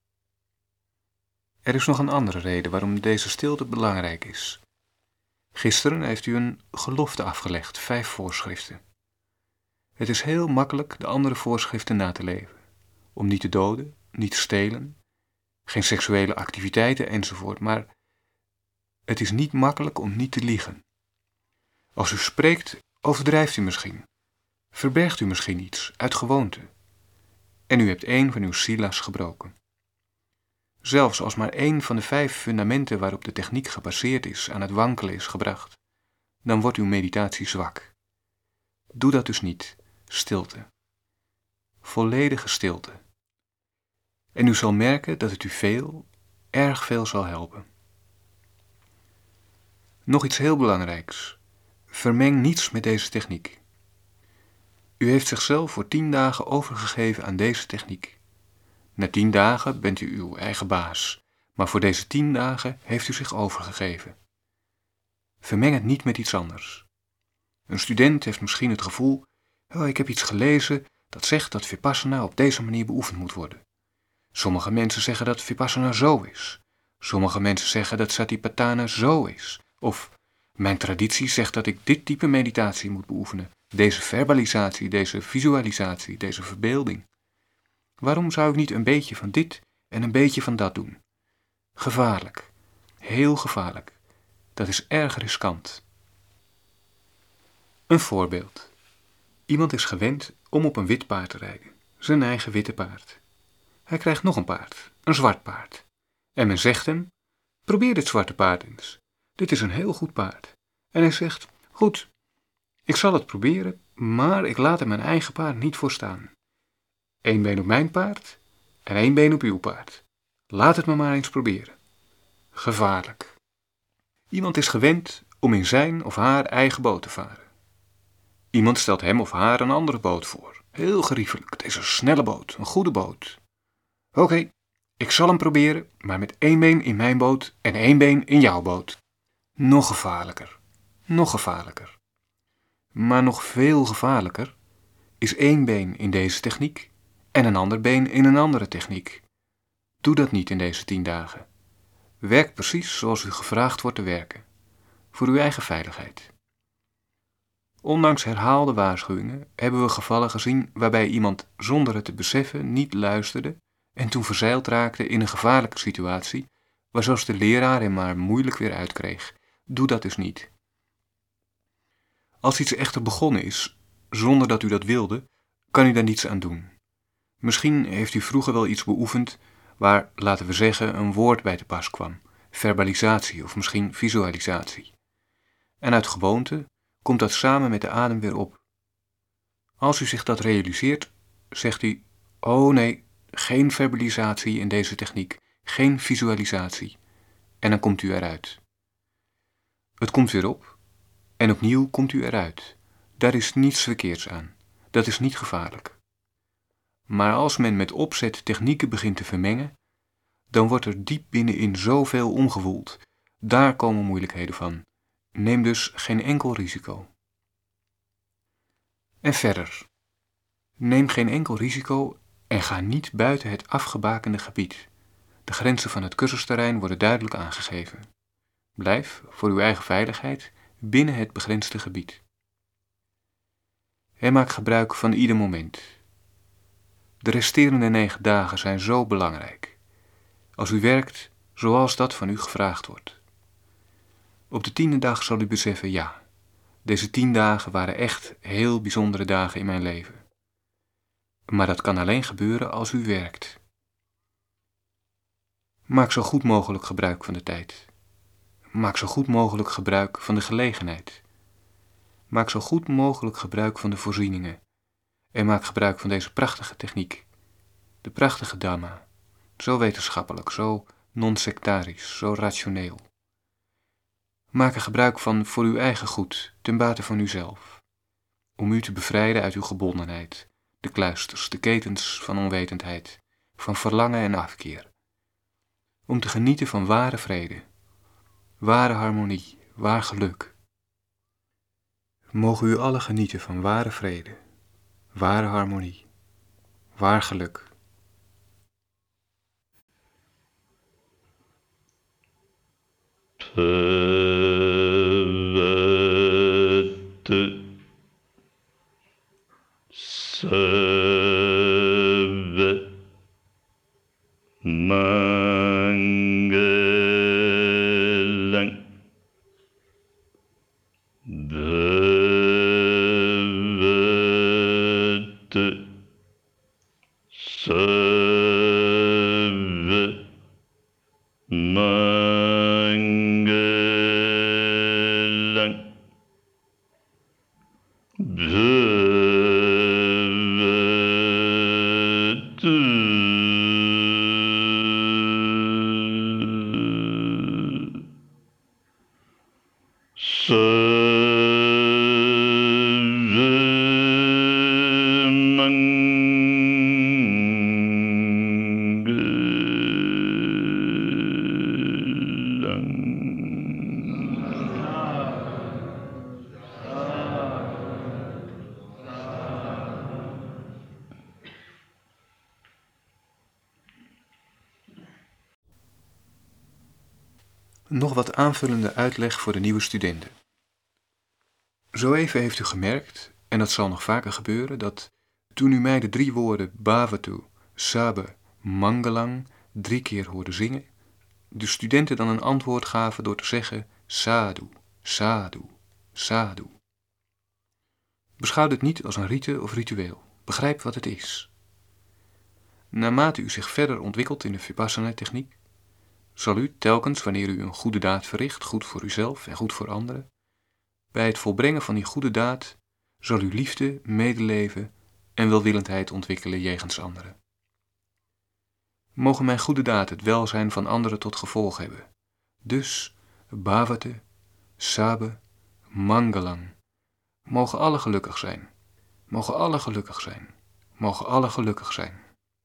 Er is nog een andere reden waarom deze stilte belangrijk is. Gisteren heeft u een gelofte afgelegd, vijf voorschriften. Het is heel makkelijk de andere voorschriften na te leven. Om niet te doden, niet te stelen, geen seksuele activiteiten enzovoort, maar het is niet makkelijk om niet te liegen. Als u spreekt, overdrijft u misschien, verbergt u misschien iets uit gewoonte en u hebt één van uw sila's gebroken. Zelfs als maar één van de vijf fundamenten waarop de techniek gebaseerd is aan het wankelen is gebracht, dan wordt uw meditatie zwak. Doe dat dus niet. Stilte. Volledige stilte. En u zal merken dat het u veel, erg veel zal helpen. Nog iets heel belangrijks. Vermeng niets met deze techniek. U heeft zichzelf voor tien dagen overgegeven aan deze techniek. Na tien dagen bent u uw eigen baas, maar voor deze tien dagen heeft u zich overgegeven. Vermeng het niet met iets anders. Een student heeft misschien het gevoel, oh, ik heb iets gelezen dat zegt dat Vipassana op deze manier beoefend moet worden. Sommige mensen zeggen dat Vipassana zo is. Sommige mensen zeggen dat Satipatthana zo is. Of, mijn traditie zegt dat ik dit type meditatie moet beoefenen. Deze verbalisatie, deze visualisatie, deze verbeelding. Waarom zou ik niet een beetje van dit en een beetje van dat doen? Gevaarlijk. Heel gevaarlijk. Dat is erg riskant. Een voorbeeld. Iemand is gewend om op een wit paard te rijden. Zijn eigen witte paard. Hij krijgt nog een paard. Een zwart paard. En men zegt hem, probeer dit zwarte paard eens. Dit is een heel goed paard. En hij zegt, goed, ik zal het proberen, maar ik laat er mijn eigen paard niet voor staan. Eén been op mijn paard en één been op uw paard. Laat het me maar eens proberen. Gevaarlijk. Iemand is gewend om in zijn of haar eigen boot te varen. Iemand stelt hem of haar een andere boot voor. Heel geriefelijk, het is een snelle boot, een goede boot. Oké, okay, ik zal hem proberen, maar met één been in mijn boot en één been in jouw boot. Nog gevaarlijker, nog gevaarlijker. Maar nog veel gevaarlijker is één been in deze techniek en een ander been in een andere techniek. Doe dat niet in deze tien dagen. Werk precies zoals u gevraagd wordt te werken, voor uw eigen veiligheid. Ondanks herhaalde waarschuwingen hebben we gevallen gezien waarbij iemand zonder het te beseffen niet luisterde en toen verzeild raakte in een gevaarlijke situatie, waar zelfs de leraar hem maar moeilijk weer uitkreeg. Doe dat dus niet. Als iets echter begonnen is, zonder dat u dat wilde, kan u daar niets aan doen. Misschien heeft u vroeger wel iets beoefend waar, laten we zeggen, een woord bij te pas kwam, verbalisatie of misschien visualisatie. En uit gewoonte komt dat samen met de adem weer op. Als u zich dat realiseert, zegt u, oh nee, geen verbalisatie in deze techniek, geen visualisatie. En dan komt u eruit. Het komt weer op en opnieuw komt u eruit. Daar is niets verkeerds aan. Dat is niet gevaarlijk. Maar als men met opzet technieken begint te vermengen, dan wordt er diep binnenin zoveel omgewoeld. Daar komen moeilijkheden van. Neem dus geen enkel risico. En verder. Neem geen enkel risico en ga niet buiten het afgebakende gebied. De grenzen van het cursusterrein worden duidelijk aangegeven. Blijf, voor uw eigen veiligheid, binnen het begrensde gebied. En maak gebruik van ieder moment. De resterende negen dagen zijn zo belangrijk. Als u werkt zoals dat van u gevraagd wordt. Op de tiende dag zal u beseffen, ja, deze tien dagen waren echt heel bijzondere dagen in mijn leven. Maar dat kan alleen gebeuren als u werkt. Maak zo goed mogelijk gebruik van de tijd. Maak zo goed mogelijk gebruik van de gelegenheid. Maak zo goed mogelijk gebruik van de voorzieningen. En maak gebruik van deze prachtige techniek. De prachtige Dhamma. Zo wetenschappelijk, zo non-sectarisch, zo rationeel. Maak er gebruik van voor uw eigen goed, ten bate van uzelf. Om u te bevrijden uit uw gebondenheid, de kluisters, de ketens van onwetendheid, van verlangen en afkeer. Om te genieten van ware vrede, ware harmonie, waar geluk. Mogen u allen genieten van ware vrede, ware harmonie, waar geluk. Bhagavate Sarva Mangalang Bhagavate Sarva Mangalang Nog wat aanvullende uitleg voor de nieuwe studenten. Zo even heeft u gemerkt, en dat zal nog vaker gebeuren, dat toen u mij de drie woorden Bhavatu, Sabha, Mangalang drie keer hoorde zingen, de studenten dan een antwoord gaven door te zeggen Sadhu, Sadhu, Sadhu. Beschouw dit niet als een rite of ritueel. Begrijp wat het is. Naarmate u zich verder ontwikkelt in de Vipassana-techniek, zal u telkens wanneer u een goede daad verricht, goed voor uzelf en goed voor anderen, bij het volbrengen van die goede daad zal u liefde, medeleven en welwillendheid ontwikkelen jegens anderen. Mogen mijn goede daad het welzijn van anderen tot gevolg hebben. Dus Bhavate, Sabha, Mangalang. Mogen alle gelukkig zijn. Mogen alle gelukkig zijn. Mogen alle gelukkig zijn.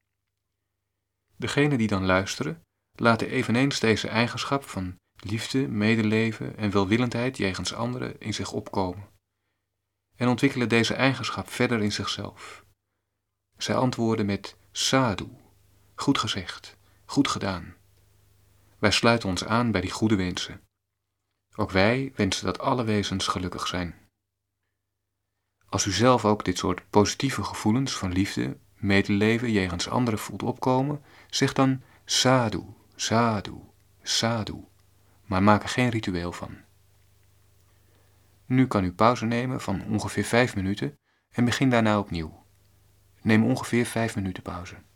Degenen die dan luisteren, laten eveneens deze eigenschap van liefde, medeleven en welwillendheid jegens anderen in zich opkomen. En ontwikkelen deze eigenschap verder in zichzelf. Zij antwoorden met Sadhu, goed gezegd, goed gedaan. Wij sluiten ons aan bij die goede wensen. Ook wij wensen dat alle wezens gelukkig zijn. Als u zelf ook dit soort positieve gevoelens van liefde, medeleven jegens anderen voelt opkomen, zeg dan Sadhu, Sadhu, Sadhu, maar maak er geen ritueel van. Nu kan u pauze nemen van ongeveer vijf minuten en begin daarna opnieuw. Neem ongeveer vijf minuten pauze.